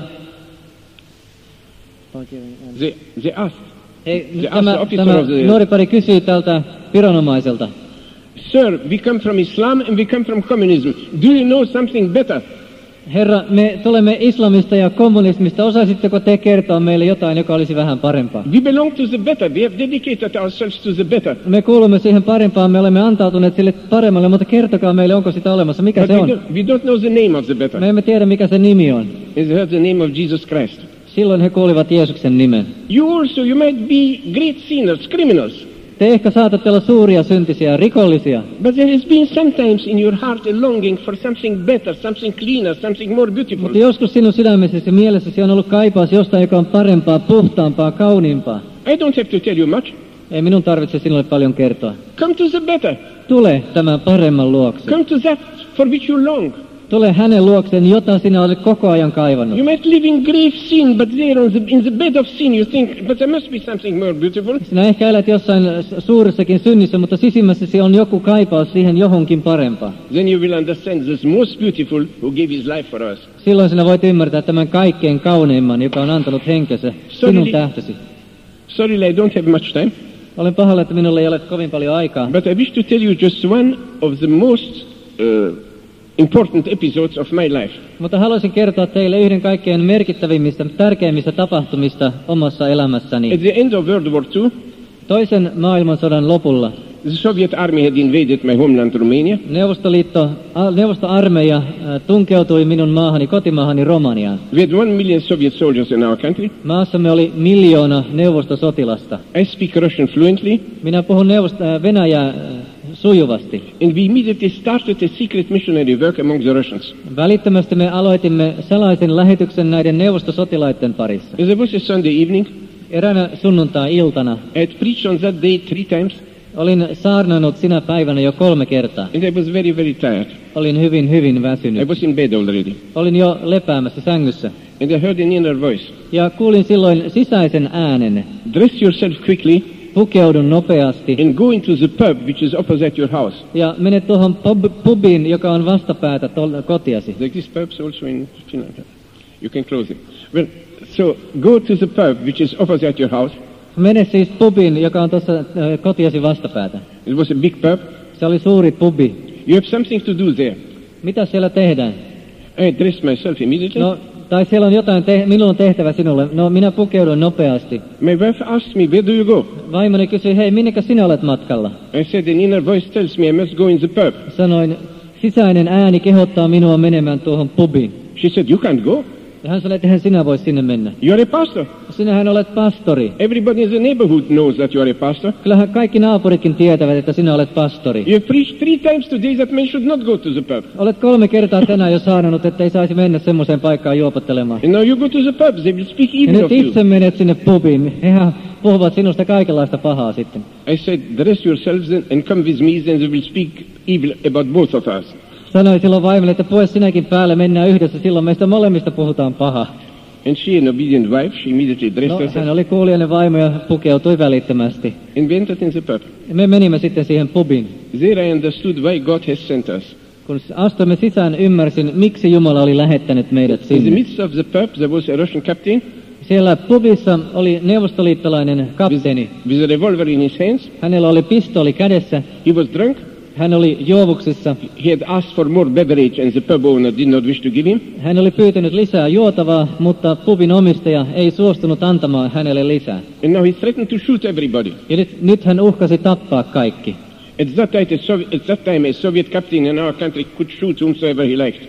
They, they asked, he, The tämä, officer tämä of the- nuori pari kysyi tältä viranomaiselta, Sir, we come from Islam and we come from communism. Do you know something better? herra, me tulemme islamista ja kommunismista, osaisitteko te kertoa meille jotain, joka olisi vähän parempaa? We belong to the better. We have dedicated ourselves to the better. Me kuulumme siihen parempaan, me olemme antautuneet sille paremmalle, mutta kertokaa meille, onko sitä olemassa, mikä But se we on? don't, we don't know the name of the better. Me emme tiedä, mikä se nimi on. And they heard the name of Jesus Christ. Silloin he kuulivat Jeesuksen nimen. You also, you might be great sinners, criminals. Te ehkä saatatte olla suuria syntisiä, rikollisia, But there has been sometimes in your heart a longing for something better, something cleaner, something more beautiful. mutta joskus sinun sydämessäsi ja mielessäsi on ollut kaipaus jostain, joka on parempaa, puhtaampaa, kauniimpaa. I don't have to tell you much. Ei minun tarvitse sinulle paljon kertoa. Come to the better. Tule tämän paremman luokse. Come to that for which you long. Tule hänen luokseen, jota sinä olet koko ajan kaivannut. You might live in grave sin, but there on the, in the bed of sin you think, but there must be something more beautiful. Sinä ehkä elät jossain suuressakin synnissä, mutta sisimmässäsi on joku kaipaus siihen johonkin parempaan. Then you will understand this most beautiful who gave his life for us. Silloin sinä voit ymmärtää tämän kaikkein kauneimman, joka on antanut henkensä, sinun tähtäsi. Sorry, I don't have much time, Olen pahoilla, että minulla ei ole kovin paljon aikaa, but I wish to tell you just one of the most uh, important episodes of my life. mutta haluaisin kertoa teille yhden kaikkein merkittävimmistä, tärkeimmistä tapahtumista omassa elämässäni. At the end of World War Two, Toisen maailmansodan lopulla the Soviet army had invaded my homeland Romania. Neuvostoliitto, a- neuvostoarmeija äh, tunkeutui minun maahani, kotimaahani Romaniaan. We had one million Soviet soldiers in our country. Maassamme oli miljoona neuvostosotilasta. I speak Russian fluently, Minä puhun neuvost- äh, venäjää äh, sujuvasti. and we immediately started a secret missionary work among the Russians. Välittömästi me aloitimme salaisen lähetyksen näiden neuvostosotilaiden parissa. And there was a Sunday evening. Eräänä sunnuntai-iltana I had preached on that day three times, olin saarnannut sinä päivänä jo kolme kertaa. and I was very, very tired. Olin hyvin, hyvin I väsynyt. was in bed already. Olin jo lepäämässä sängyssä. And I heard an inner voice. Ja kuulin silloin sisäisen äänen. Dress yourself quickly Pukeudun nopeasti and go into the pub which is opposite your house. ja mene tuohon pub, pubiin, joka on vastapäätä tol- kotiasi. Like these pubs also in Finland. You can close it. Well, so go to the pub which is opposite your house. Mene siis pubiin, joka on tuossa äh, kotiasi vastapäätä. It was a big pub. Se oli suuri pubi. You have something to do there. Mitä siellä tehdään? I dressed myself immediately. No, tai siellä on jotain, te- minulla on tehtävä sinulle. No, minä pukeudun nopeasti. My wife asked me, where do you go? Vaimoni kysyi, hei, minnekä sinä olet matkalla? I said, an inner voice tells me I must go in the pub. Sanoin, sisäinen ääni kehottaa minua menemään tuohon pubiin. She said, you can't go. Ja hän sanoi, että eihän sinä voi sinne mennä. You're a pastor. Sinähän olet pastori. Everybody in the neighborhood knows that you're a pastor. Kyllähän kaikki naapuritkin tietävät, että sinä olet pastori. You have preached three times today that men should not go to the pub. Olet kolme kertaa tänään jo saanut, että ei saisi mennä semmoiseen paikkaan juopottelemaan. And now you go to the pub, they will speak Ja evil nyt of you. itse menet sinne pubiin. Hehän puhuvat sinusta kaikenlaista pahaa sitten. I said, dress yourselves and come with me, then they will speak evil about both of us. Sanoin silloin vaimelle, että pue sinäkin päälle, mennään yhdessä, silloin meistä molemmista puhutaan pahaa. And she, an obedient wife, she immediately dressed No, hän herself oli kuulijainen vaimo ja pukeutui välittömästi. and we entered in the pub. Ja me menimme sitten siihen pubiin. There I understood why God has sent us. Kun astuimme sisään, ymmärsin, miksi Jumala oli lähettänyt meidät In the sinne. midst of the pub, there was a Russian captain Siellä pubissa oli neuvostoliittolainen kapteeni. with a revolver in his hands. Hänellä oli pistooli kädessä. He was drunk. Hän oli juovuksissa. He had asked for more beverage and the pub owner did not wish to give him. Hän oli pyytänyt lisää juotavaa, mutta pubin omistaja ei suostunut antamaan hänelle lisää. And now he threatened to shoot everybody. Ja nyt, nyt hän uhkasi tappaa kaikki. At that, time, a Soviet, at that time, a Soviet captain in our country could shoot whomsoever he liked.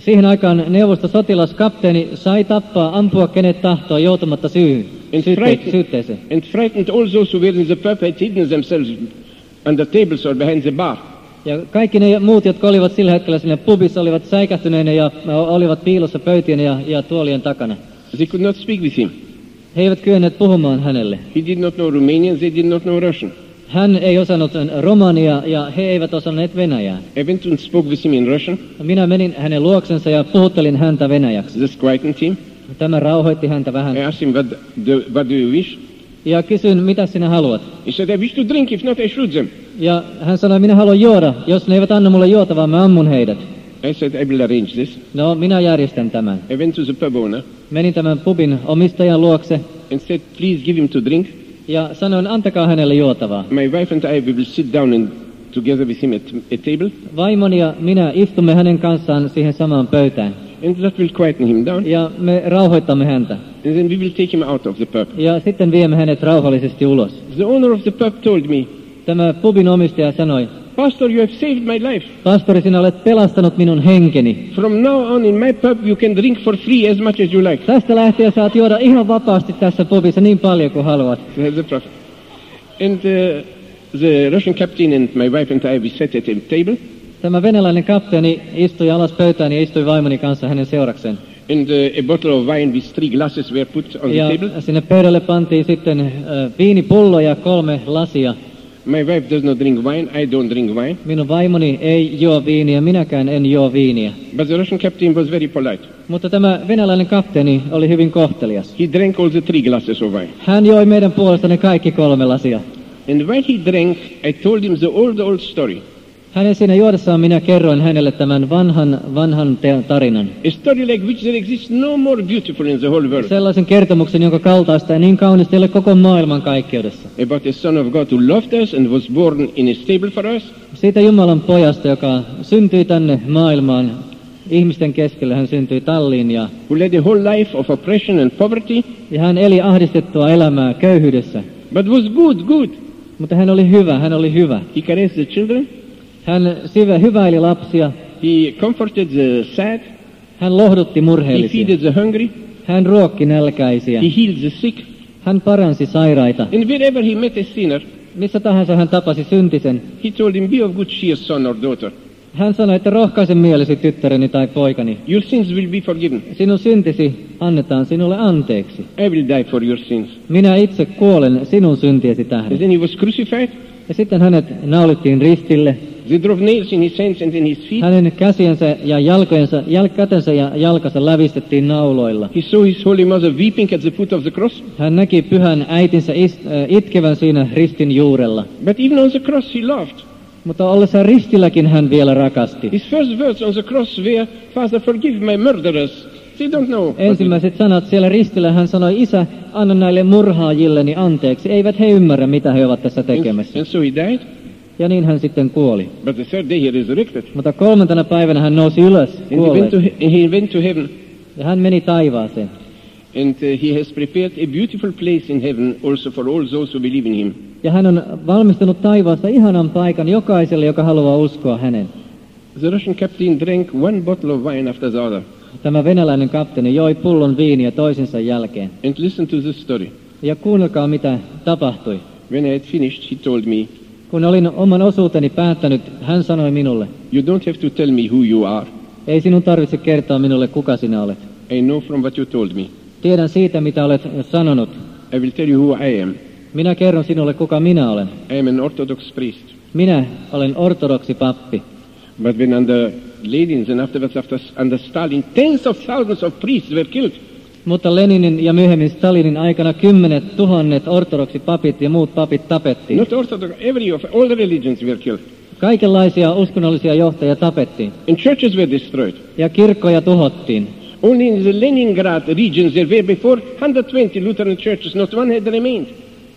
Siihen aikaan neuvostosotilaskapteeni sai tappaa, ampua kenet tahtoo joutumatta syyhyn, And syytte- frightened, syytteeseen. and frightened all those who were in the pub had hidden themselves under tables or behind the bar. Ja kaikki ne muut, jotka olivat sillä hetkellä siinä pubissa, olivat säikähtyneinä ja olivat piilossa pöytien ja, ja tuolien takana. They could not speak with him. He eivät kyenneet puhumaan hänelle. He did not know Romanian, they did not know Russian. Hän ei osannut romania ja he eivät osanneet venäjää. I went and spoke with him in Russian. Minä menin hänen luoksensa ja puhuttelin häntä venäjäksi. This quietened him. Tämä rauhoitti häntä vähän. I asked him, what do, what do you wish? Ja kysyin, mitä sinä haluat? He said, I wish to drink, if not I shoot them. Ja hän sanoi, minä haluan juoda. Jos ne eivät anna mulle juotavaa, mä ammun heidät. I said, I will arrange this. No, minä järjestän tämän. I went to the pub owner Menin tämän pubin omistajan luokse and said, please give him to drink. ja sanoin, antakaa hänelle juotavaa. My wife and I, we will sit down and together with him at a table, Vaimoni ja minä istumme hänen kanssaan siihen samaan pöytään. and that will quieten him down. Ja me rauhoitamme häntä. And then we will take him out of the pub. Ja sitten viemme hänet rauhallisesti ulos. The owner of the pub told me, Tämä pubin omistaja sanoi, Pastor, you have saved my life. pastori, sinä olet pelastanut minun henkeni. From now on in my pub, you can drink for free as much as you like. Tästä lähtien saat juoda ihan vapaasti tässä pubissa niin paljon kuin haluat. Said the prophet. And uh, the Russian captain and my wife and I, we sat at a table. Tämä venäläinen kapteeni istui alas pöytään ja istui vaimoni kanssa hänen seurakseen. And uh, a bottle of wine with three glasses were put on Ja the table. sinne pöydälle pantiin sitten äh, viinipullo ja kolme lasia. My wife does not drink wine, I don't drink wine. Minun vaimoni ei juo viiniä, minäkään en juo viiniä. But the Russian captain was very polite. Mutta tämä venäläinen kapteeni oli hyvin kohtelias. He drank all the three glasses of wine. Hän joi meidän puolestamme kaikki kolme lasia. And while he drank, I told him the old, old story. Hänen siinä juodessaan minä kerroin hänelle tämän vanhan, vanhan te- tarinan. A story like which there exists no more beautiful in the whole world. Sellaisen kertomuksen, jonka kaltaista ja niin kaunista ei ole koko maailman kaikkeudessa. About a son of God who loved us and was born in a stable for us. Siitä Jumalan pojasta, joka syntyi tänne maailmaan ihmisten keskellä, hän syntyi talliin ja, Who led a whole life of oppression and poverty. ja hän eli ahdistettua elämää köyhyydessä. But was good, good. Mutta hän oli hyvä, hän oli hyvä. He caressed the children. Hän sive hyväili lapsia, He comforted the sad. hän lohdutti He murheellisia, feeded the hungry. hän ruokki nälkäisiä, He healed the sick. hän paransi sairaita. And wherever he met a sinner, Missä tahansa hän tapasi syntisen, he told him, be of good cheer, son or daughter. hän sanoi, että rohkaise mielesi tyttäreni tai poikani. Your sins will be forgiven. Sinun syntisi annetaan sinulle anteeksi. I will die for your sins. Minä itse kuolen sinun syntiesi And tähden. then he was crucified. Ja sitten hänet naulittiin ristille. They drove nails in his hands and in his feet. Hänen käsiensä ja jalkojensa, jäl, kätensä ja jalkansa lävistettiin nauloilla. He saw his holy mother weeping at the foot of the cross. Hän näki pyhän äitinsä is, äh, itkevän siinä ristin juurella. But even on the cross he loved. Mutta ollessaan ristilläkin hän vielä rakasti. His first words on the cross were, Father, forgive my murderers. They don't know. what Ensimmäiset sanat siellä ristillä hän sanoi, Isä, anna näille murhaajilleni anteeksi. Eivät he ymmärrä, mitä he ovat tässä it is. tekemässä. And, and so he died. Ja niin hän sitten kuoli. But the third day he resurrected. Mutta kolmantena päivänä hän nousi ylös And he went, to, kuolleesta. he went to heaven. Ja hän meni taivaaseen. And uh, he has prepared a beautiful place in heaven also for all those who believe in him. Ja hän on valmistanut taivaassa ihanan paikan jokaiselle, joka haluaa uskoa hänen. The Russian captain drank one bottle of wine after the other. Tämä venäläinen kapteeni joi pullon viiniä toisensa jälkeen. And listen to this story. Ja kuunnelkaa, mitä tapahtui. When I had finished, he told me, Kun olin oman osuuteni päättänyt, hän sanoi minulle, you don't have to tell me who you are. ei sinun tarvitse kertoa minulle, kuka sinä olet. I know from what you told me. Tiedän siitä, mitä olet sanonut. I will tell you who I am. Minä kerron sinulle, kuka minä olen. I am an Orthodox priest. Minä olen ortodoksi pappi. But when under Lenin and afterwards after, under Stalin, tens of thousands of priests were killed. Mutta Leninin ja myöhemmin Stalinin aikana kymmenet tuhannet ortodoksi papit ja muut papit tapettiin. Not Orthodox, every of all the religions were killed. Kaikenlaisia uskonnollisia johtajia tapettiin. And churches were destroyed. Ja kirkkoja tuhottiin. Only in the Leningrad regions there were before one hundred twenty Lutheran churches, not one had remained.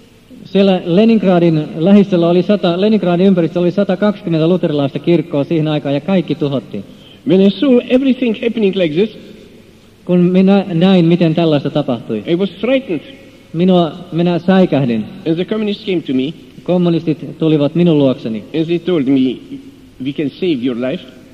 Siellä Leningradin lähistöllä oli sata, Leningradin ympäristössä oli sata kaksikymmentä luterilaista kirkkoa siihen aikaan ja kaikki tuhottiin. When I saw everything happening like this, Kun minä näin, miten tällaista tapahtui, I was frightened. minua, minä säikähdin. And the communists came to me Kommunistit tulivat minun luokseni and they told me, we can save your life.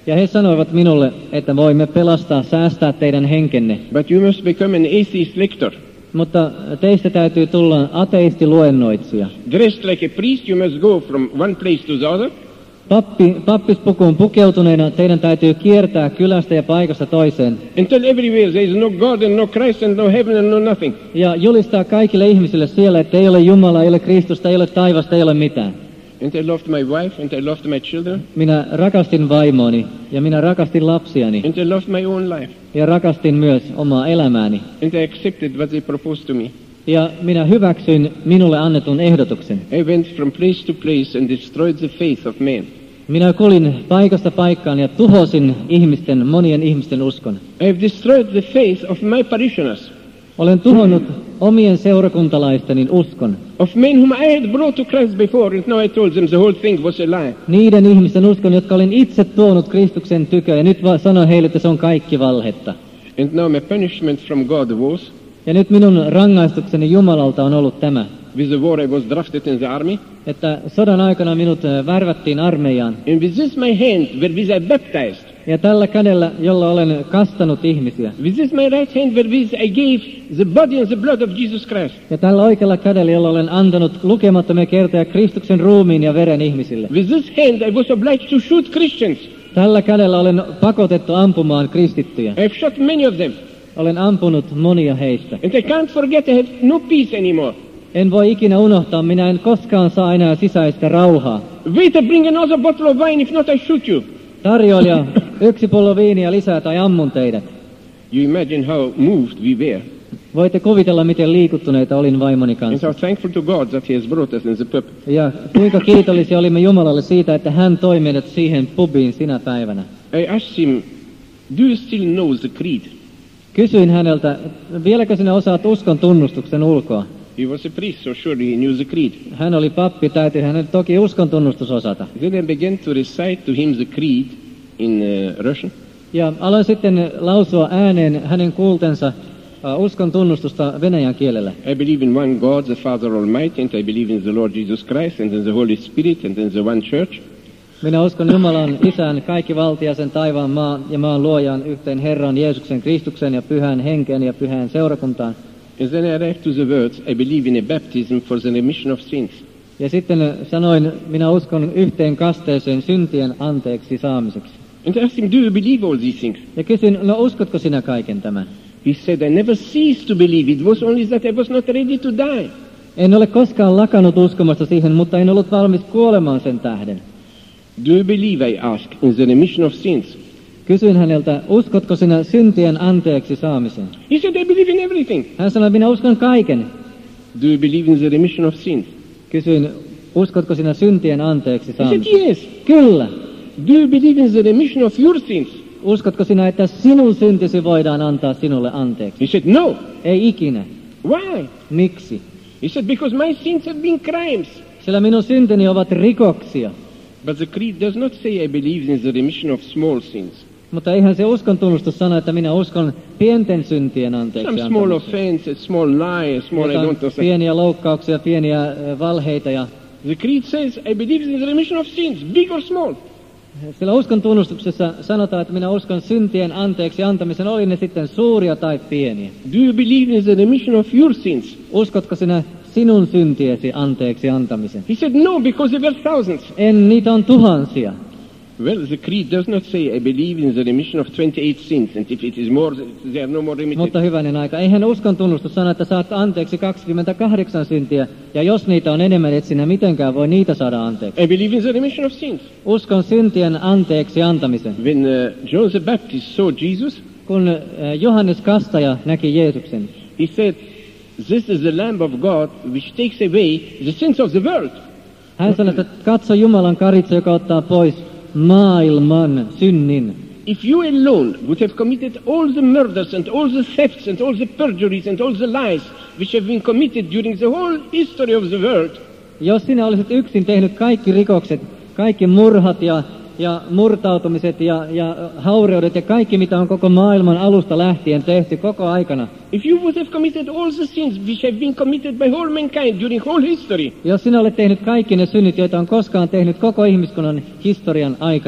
Ja he sanoivat minulle, että voimme pelastaa, säästää teidän henkenne. But you must become an atheist lector. Mutta teistä täytyy tulla ateistiluennoitsija. Dressed like a priest, you must go from one place to the other. Pappi, pappispukuun pukeutuneena teidän täytyy kiertää kylästä ja paikasta toiseen. And tell everywhere there is no God and no Christ and no heaven and no nothing. Ja julistaa kaikille ihmisille siellä, että ei ole Jumalaa, ei ole Kristusta, ei ole taivasta, ei ole mitään. And I loved my wife and I loved my children. Minä rakastin vaimoani ja minä rakastin lapsiani And I loved my own life. ja rakastin myös omaa elämääni. And I accepted what they proposed to me. Ja minä hyväksyin minulle annetun ehdotuksen. I went from place to place and destroyed the faith of men. Minä kuljin paikasta paikkaan ja tuhosin ihmisten, monien ihmisten uskon. I have destroyed the faith of my parishioners, Olen tuhonnut omien seurakuntalaisteni uskon. of men whom I had brought to Christ before, and now I told them the whole thing was a lie. Niiden ihmisten uskon, jotka olin itse tuonut Kristuksen tykö, ja nyt vaan sanoin heille, että se on kaikki valhetta. And now my punishment from God was, Ja nyt minun rangaistukseni Jumalalta on ollut tämä, with the war I was drafted in the army, että sodan aikana minut värvättiin armeijaan. and with this my hand wherewith I baptized, Ja tällä kädellä, jolla olen kastanut ihmisiä, with this my right hand wherewith I gave the body and the blood of Jesus Christ, ja tällä oikealla kädellä, jolla olen antanut lukemattomia kertoja Kristuksen ruumiin ja veren ihmisille. with this hand I was obliged to shoot Christians. Tällä kädellä olen pakotettu ampumaan kristittyjä. I have shot many of them, Olen ampunut monia heistä. and I can't forget I have no peace anymore. En voi ikinä unohtaa, minä en koskaan saa enää sisäistä rauhaa. Waiter, bring another bottle of wine, if not I shoot you. Tarjoilija, yksi pullo viiniä lisää tai ammun teidät. You imagine how moved we were, Voitte kuvitella, miten liikuttuneita olin vaimoni and kanssa. how thankful to God that He has brought us in the pub. Ja kuinka kiitollisia olimme Jumalalle siitä, että hän toi meidät siihen pubiin sinä päivänä. I asked him, do you still know the creed? Kysyin häneltä, vieläkö sinä osaat uskon tunnustuksen ulkoa? He was a priest, so surely he knew the creed. Hän oli pappi, täytyy hänen toki uskon tunnustus osata. Then I began to recite to him the creed in uh, Russian. Ja aloin sitten lausua ääneen hänen kuultensa uh, uskon tunnustusta venäjän kielellä. I believe in one God, the Father Almighty, and I believe in the Lord Jesus Christ, and in the Holy Spirit, and in the one church. Minä uskon Jumalan Isän, kaikki valtiasen taivaan maan ja maan luojaan, yhteen Herran Jeesuksen Kristuksen ja pyhän henkeen ja pyhään seurakuntaan. And then I arrived to the words, I believe in a baptism for the remission of sins. Ja sitten sanoin, minä uskon yhteen kasteeseen syntien anteeksi saamiseksi. And I asked him, do you believe all these things? Ja kysyin, no uskotko sinä kaiken tämän? He said, I never ceased to believe. It was only that I was not ready to die. En ole koskaan lakannut uskomasta siihen, mutta en ollut valmis kuolemaan sen tähden. Do you believe, I asked, in the remission of sins? Kysyin häneltä, uskotko sinä syntien anteeksi saamiseen? He said, I believe in everything. Hän sanoi, minä uskon kaiken. Do you believe in the remission of sins? Kysyin, uskotko sinä syntien anteeksi He said, saamiseen? yes. Kyllä. Do you believe in the remission of your sins? Uskotko sinä, että sinun syntisi voidaan antaa sinulle anteeksi? He said, no. Ei ikinä. Why? Miksi? He said, because my sins have been crimes. Sillä minun syntini ovat rikoksia. But the creed does not say I believe in the remission of small sins. Mutta eihän se uskon tunnustus sano, että minä uskon pienten syntien anteeksi Some small antamiseen. offense, a small lie, a small I Jotain don't know. pieniä loukkauksia, pieniä ö, valheita. Ja The creed says I believe in the remission of sins, big or small. sillä uskon tunnustuksessa sanotaan, että minä uskon syntien anteeksi antamisen, oli ne sitten suuria tai pieniä. Do you believe in the remission of your sins? Uskotko sinä sinun syntiesi anteeksi antamisen? He said, no, because there were thousands. En, niitä on tuhansia. Well, the creed does not say I believe in the remission of twenty-eight sins, and if it is more, there are no more remitted. Mutta hyvänen aika, eihän uskon tunnustus sano, että saat anteeksi kaksikymmentäkahdeksan syntiä, ja jos niitä on enemmän, et sinä mitenkään voi niitä saada anteeksi. I believe in the remission of sins. Uskon syntien anteeksi antamisen. When uh, John the Baptist saw Jesus, Kun äh, Johannes Kastaja näki Jeesuksen, he said, this is the Lamb of God which takes away the sins of the world. hän sanoi, että katso Jumalan karitsa, joka ottaa pois maailman synnin. If you alone would have committed all the murders and all the thefts and all the perjuries and all the lies which have been committed during the whole history of the world, Jos sinä olisit yksin tehnyt kaikki rikokset, kaikki murhat ja, ja murtautumiset ja, ja haureudet ja kaikki, mitä on koko maailman alusta lähtien tehty koko aikana. if you would have committed all the sins which have been committed by whole mankind during whole history, Jos sinä olet tehnyt kaikki ne synnit, joita on koskaan tehnyt koko ihmiskunnan historian aikana,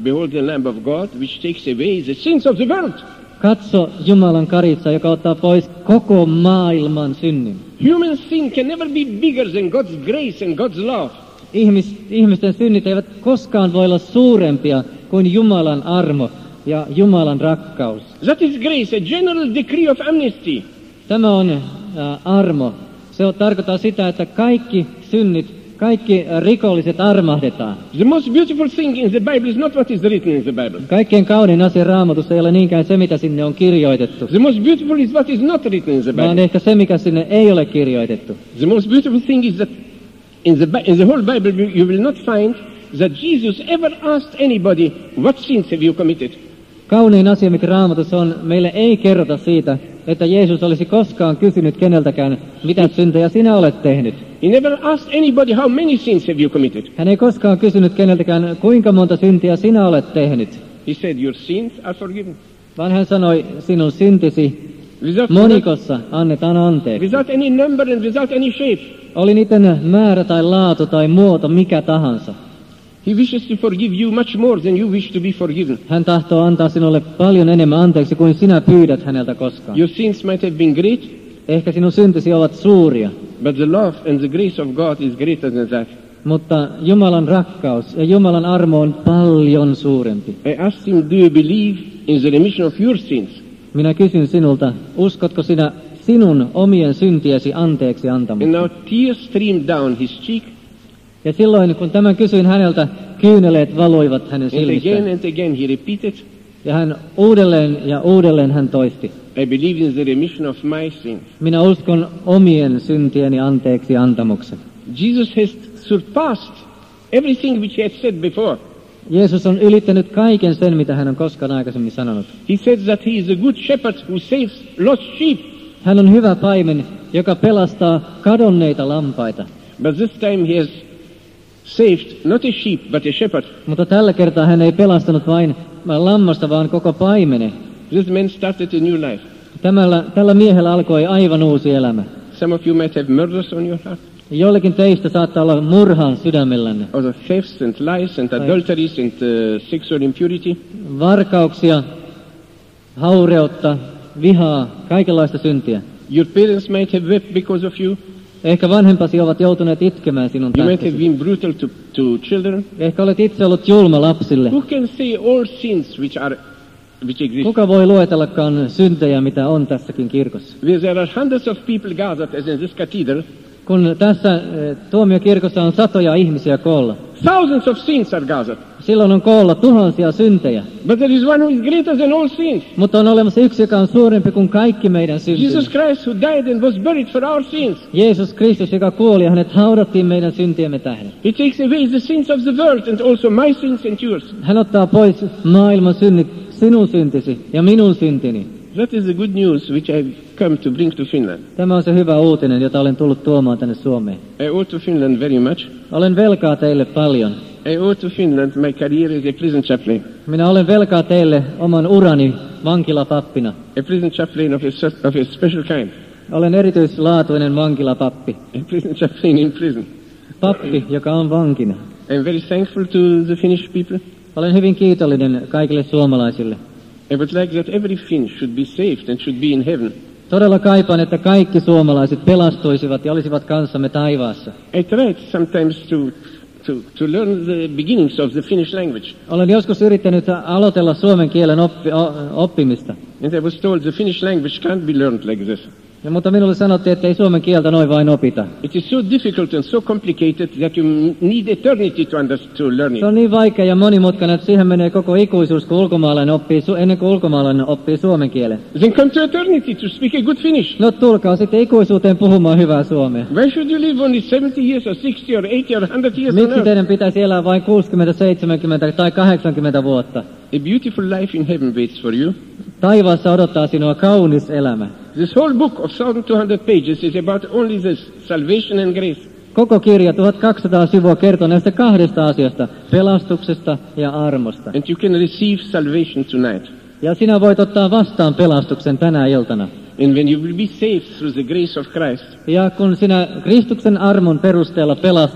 Behold the Lamb of God, which takes away the sins of the world. Katso Jumalan karitsa, joka ottaa pois koko maailman synnin. Human sin can never be bigger than God's grace and God's love. Ihmis, ihmisten synnit eivät koskaan voi olla suurempia kuin Jumalan armo ja Jumalan rakkaus. That is grace, a general decree of amnesty. Tämä on äh, armo. Se on, tarkoittaa sitä, että kaikki synnit, kaikki äh, rikolliset armahdetaan. The most beautiful thing in the Bible is not what is written in the Bible. Kaikkein kaunein asia Raamatussa ei ole niinkään se, mitä sinne on kirjoitettu, The most beautiful is what is not written in the vaan Bible. ehkä se, mikä sinne ei ole kirjoitettu. The most beautiful thing is that in the, Bi- in the whole Bible you you will not find that Jesus ever asked anybody, what sins have you committed? Kaunein asia, mikä Raamatussa on, meille ei kerrota siitä, että Jeesus olisi koskaan kysynyt keneltäkään, mitä syntejä sinä olet tehnyt. He never asked anybody, how many sins have you committed? Hän ei koskaan kysynyt keneltäkään, kuinka monta syntiä sinä olet tehnyt, He said, your sins are forgiven. vaan hän sanoi, sinun syntisi Without, monikossa annetaan anteeksi. without any number and without any shape. Oli niiden määrä tai laatu tai muoto mikä tahansa. He wishes to forgive you much more than you wish to be forgiven. Hän tahtoo antaa sinulle paljon enemmän anteeksi kuin sinä pyydät häneltä koskaan. Your sins might have been great, Ehkä sinun syntisi ovat suuria, but the love and the grace of God is greater than that. mutta Jumalan rakkaus ja Jumalan armo on paljon suurempi. I asked him, do you believe in the remission of your sins? Minä kysyn sinulta, uskotko sinä sinun omien syntiesi anteeksi And antamukseen? now tears streamed down his cheek, Ja silloin, kun tämän kysyin häneltä, kyyneleet valuivat hänen and again silmistään. and again he repeated, Ja hän uudelleen ja uudelleen hän toisti. I believe in the remission of my sins. Minä uskon omien syntieni anteeksi antamuksen. Jesus has surpassed everything which he had said before. Jeesus on ylittänyt kaiken sen, mitä hän on koskaan aikaisemmin sanonut. He said that he is a good shepherd who saves lost sheep. Hän on hyvä paimen, joka pelastaa kadonneita lampaita. But this time he has saved not a sheep but a shepherd. Mutta tällä kertaa hän ei pelastanut vain lammasta, vaan koko paimene. This man started a new life. Tämällä, tällä miehellä alkoi aivan uusi elämä. Some of you might have murders on your heart, Joillekin teistä saattaa olla murhan sydämellänne. or the thefts and lies and adulteries and uh, sexual impurity. Varkauksia, haureutta, vihaa, kaikenlaista syntiä. Your parents might have wept because of you. Ehkä vanhempasi ovat joutuneet itkemään sinun You might have tähtäsi. been brutal to, to children. Ehkä olet itse ollut julma lapsille. Who can say all sins which are which exist? Kuka voi luetellakaan syntejä, mitä on tässäkin kirkossa? Where there are hundreds of people gathered, as in this cathedral, Kun tässä eh, tuomiokirkossa on satoja ihmisiä koolla, thousands of sins are gathered. silloin on koolla tuhansia syntejä. But there is one who is greater than all sins. Mutta on olemassa yksi, joka on suurempi kuin kaikki meidän syntimme. Jesus Christ, who died and was buried for our sins. Jeesus Kristus, joka kuoli ja hänet haudattiin meidän syntiemme tähden. He takes away the sins of the world and also my sins and yours. Hän ottaa pois maailman synnit, sinun syntisi ja minun syntini. That is the good news which I've come to bring to Finland. Tämä on se hyvä uutinen, jota olen tullut tuomaan tänne Suomeen. I owe to Finland very much. Olen velkaa teille paljon. I owe to Finland my career as a prison chaplain. Minä olen velkaa teille oman urani vankilapappina. A prison chaplain of a, sus- of a special kind. Olen erityislaatuinen vankilapappi. A prison chaplain in prison. Pappi, joka on vankina. I'm very thankful to the Finnish people. Olen hyvin kiitollinen kaikille suomalaisille. I would like that every Finn should be saved and should be in heaven. Todella kaipaan, että kaikki suomalaiset pelastuisivat ja olisivat kanssamme taivaassa. I tried sometimes to, to, to learn the beginnings of the Finnish language. Olen joskus yrittänyt aloitella suomen kielen oppi, o, oppimista. And I was told the Finnish language can't be learned like this. Ja, mutta minulle sanottiin, että ei suomen kieltä noin vain opita. It is so difficult and so complicated that you need eternity to, under, to learn it. Se on niin vaikea ja monimutkainen, että siihen menee koko ikuisuus, kun ulkomaalainen oppii, ennen kuin ulkomaalainen oppii suomen kielen. Then come to eternity to speak a good Finnish. No tulkaa sitten ikuisuuteen puhumaan hyvää suomea. Why should you live only seventy years or sixty or eighty or one hundred years on Miksi earth? teidän pitäisi elää vain kuusikymmentä, seitsemänkymmentä tai kahdeksankymmentä vuotta? A beautiful life in heaven waits for you. Taivaassa odottaa sinua kaunis elämä. This whole book of one thousand two hundred pages is about only this, salvation and grace. Koko kirja tuhatkaksisataa sivua kertoo näistä kahdesta asiasta, pelastuksesta ja armosta. And you can receive salvation tonight. Ja sinä voit ottaa vastaan pelastuksen tänä iltana. And when you will be saved through the grace of Christ, Ja kun sinä Kristuksen armon perusteella pelastut,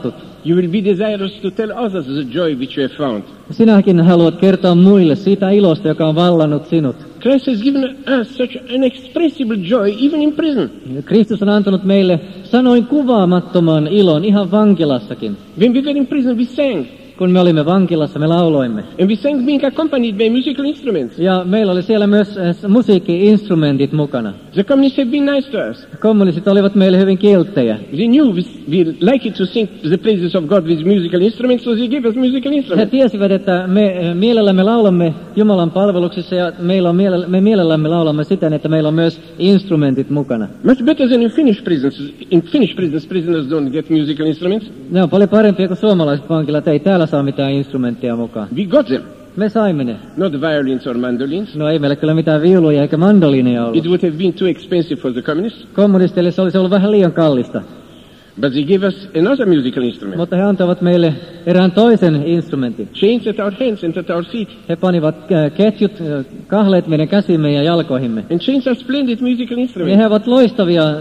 You will be desirous to tell others the joy which you have found. Sinäkin haluat kertoa muille siitä ilosta, joka on vallannut sinut. Christ has given us such an inexpressible joy even in prison. Kristus on antanut meille sanoin kuvaamattoman ilon ihan vankilassakin. When we were in prison, we sang. Kun me olimme vankilassa, me lauloimme. And we sang being accompanied by musical instruments. Ja meillä oli siellä myös musiikki-instrumentit mukana. The communists have been nice to us. Kommunistit olivat meille hyvin kilttejä. They knew we, we liked to sing the praises of God with musical instruments, so they gave us musical He instruments. tiesivät, että me mielellämme laulamme Jumalan palveluksissa ja meillä on mielellä, me mielellämme laulamme siten, että meillä on myös instrumentit mukana. Much better than in Finnish prisons. In Finnish prisons, prisoners don't get musical instruments. Ne on paljon parempia kuin suomalaiset vankilat, ei täällä saa mitään instrumenttia mukaan. We got them. Me saimme ne. Not violins or mandolins. No ei meillä kyllä mitään viuluja eikä mandoliineja ollut. It would have been too expensive for the communists. Kommunisteille se olisi ollut vähän liian kallista. But they gave us another musical instrument. Mutta he antavat meille erään toisen instrumentin. Chains at our hands and at our feet. He panivat äh, ketjut, äh, kahleet meidän käsimme ja jalkoihimme. And chains are splendid musical Ja instruments. he ovat loistavia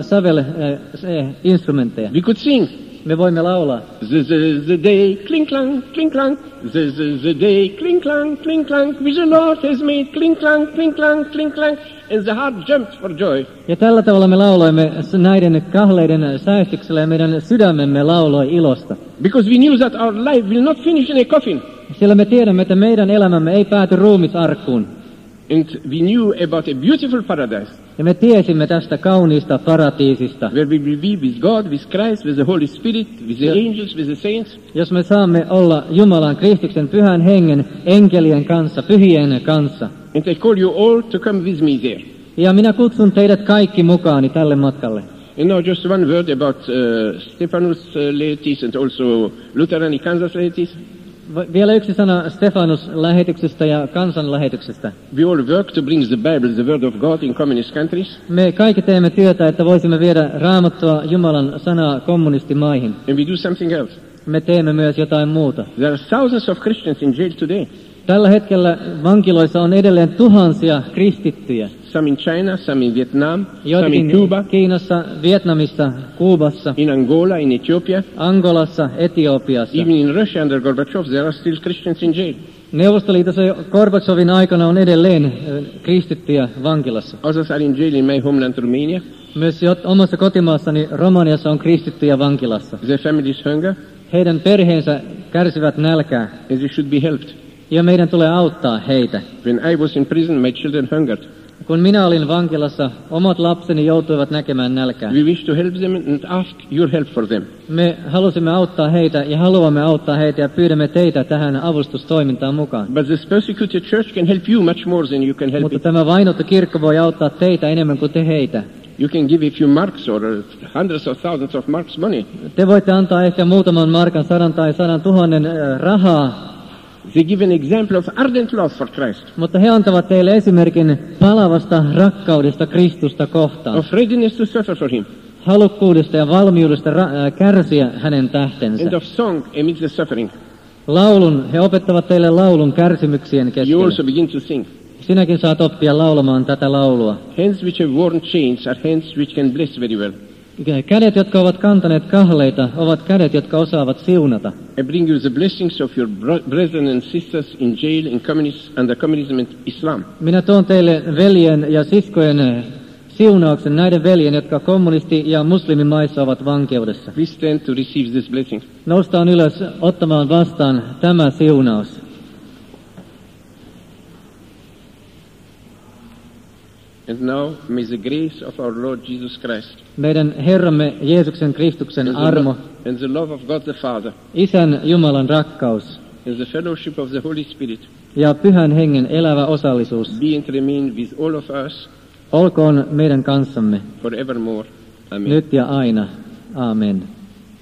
sävel-instrumentteja. We could sing. Me voimme laulaa. The, the, the day, clink clank, clink clank. The, the, the day, clink clank, clink clank. Which the Lord has made, clink clank, clink clank, clink clank. And the heart jumped for joy. Ja tällä tavalla me lauloimme näiden kahleiden säestyksellä ja meidän sydämemme lauloi ilosta. Because we knew that our life will not finish in a coffin. Sillä me tiedämme, että meidän elämämme ei pääty ruumisarkkuun. And we knew about a beautiful paradise. Ja me tiesimme tästä kauniista paratiisista. Where we will be with God, with Christ, with the Holy Spirit, with the angels, with the saints. Jos me saamme olla Jumalan, Kristuksen, pyhän hengen, enkelien kanssa, pyhien kanssa. And I call you all to come with me there. Ja minä kutsun teidät kaikki mukaani tälle matkalle. And now just one word about uh, Stephanus uh, Laertius and also Lutheran in Kansas Laertius. Vielä yksi sana Stefanus-lähetyksestä ja kansanlähetyksestä. We all work to bring the Bible, the word of God, in communist countries. Me kaikki teemme työtä, että voisimme viedä Raamattua Jumalan sanaa kommunistimaihin. And we do something else. Me teemme myös jotain muuta. There are thousands of Christians in jail today. Tällä hetkellä vankiloissa on edelleen tuhansia kristittyjä. Some in China, some in Vietnam, some in Joitakin Cuba, Kiinassa, Vietnamissa, Kuubassa, in Angola, in Ethiopia. Angolassa, Etiopiassa. Even in Russia under Gorbachev, there are still Christians in jail. Neuvostoliitossa Gorbachevin aikana on edelleen ö, kristittyjä vankilassa. Others are in jail in my homeland Romania. Myös jo omassa kotimaassani Romaniassa on kristittyjä vankilassa. Their families hunger, Heidän perheensä kärsivät nälkää and they should be helped. ja meidän tulee auttaa heitä. When I was in prison, my children hungered. Kun minä olin vankilassa, omat lapseni joutuivat näkemään nälkää. We wish to help them and ask your help for them. Me halusimme auttaa heitä ja haluamme auttaa heitä ja pyydämme teitä tähän avustustoimintaan mukaan. But this persecuted church can help you much more than you can help Mutta it. tämä vainottu kirkko voi auttaa teitä enemmän kuin te heitä. You can give a few marks or uh, hundreds of thousands of marks money. Te voitte antaa ehkä muutaman markan, sadan tai sadan tuhannen äh, rahaa, They give an example of ardent love for Christ, mutta he antavat teille esimerkin palavasta rakkaudesta Kristusta kohtaan, of readiness to suffer for him, halukkuudesta ja valmiudesta ra- äh, kärsiä hänen tähtensä. and of song amidst the suffering. Laulun, he opettavat teille laulun kärsimyksien You keskellä. also begin to sing. Sinäkin saat oppia laulamaan tätä laulua. Hands which have worn chains are hands which can bless very well. Kädet, jotka ovat kantaneet kahleita, ovat kädet, jotka osaavat siunata. I bring you the blessings of your bro- brethren and sisters in jail in communis- under communism and Islam. Minä tuon teille veljen ja siskojen eh, siunauksen näiden veljen, jotka kommunisti- ja muslimimaissa ovat vankeudessa. Please stand to receive this blessing. Noustaan ylös ottamaan vastaan tämä siunaus. And now may the grace of our Lord Jesus Christ Meidän Herramme Jeesuksen Kristuksen and the, armo, lo- and the love of God the Father Isän Jumalan rakkaus and the fellowship of the Holy Spirit ja Pyhän Hengen elävä osallisuus be and remain with all of us olkoon meidän kanssamme forevermore. Amen. nyt ja aina. Amen.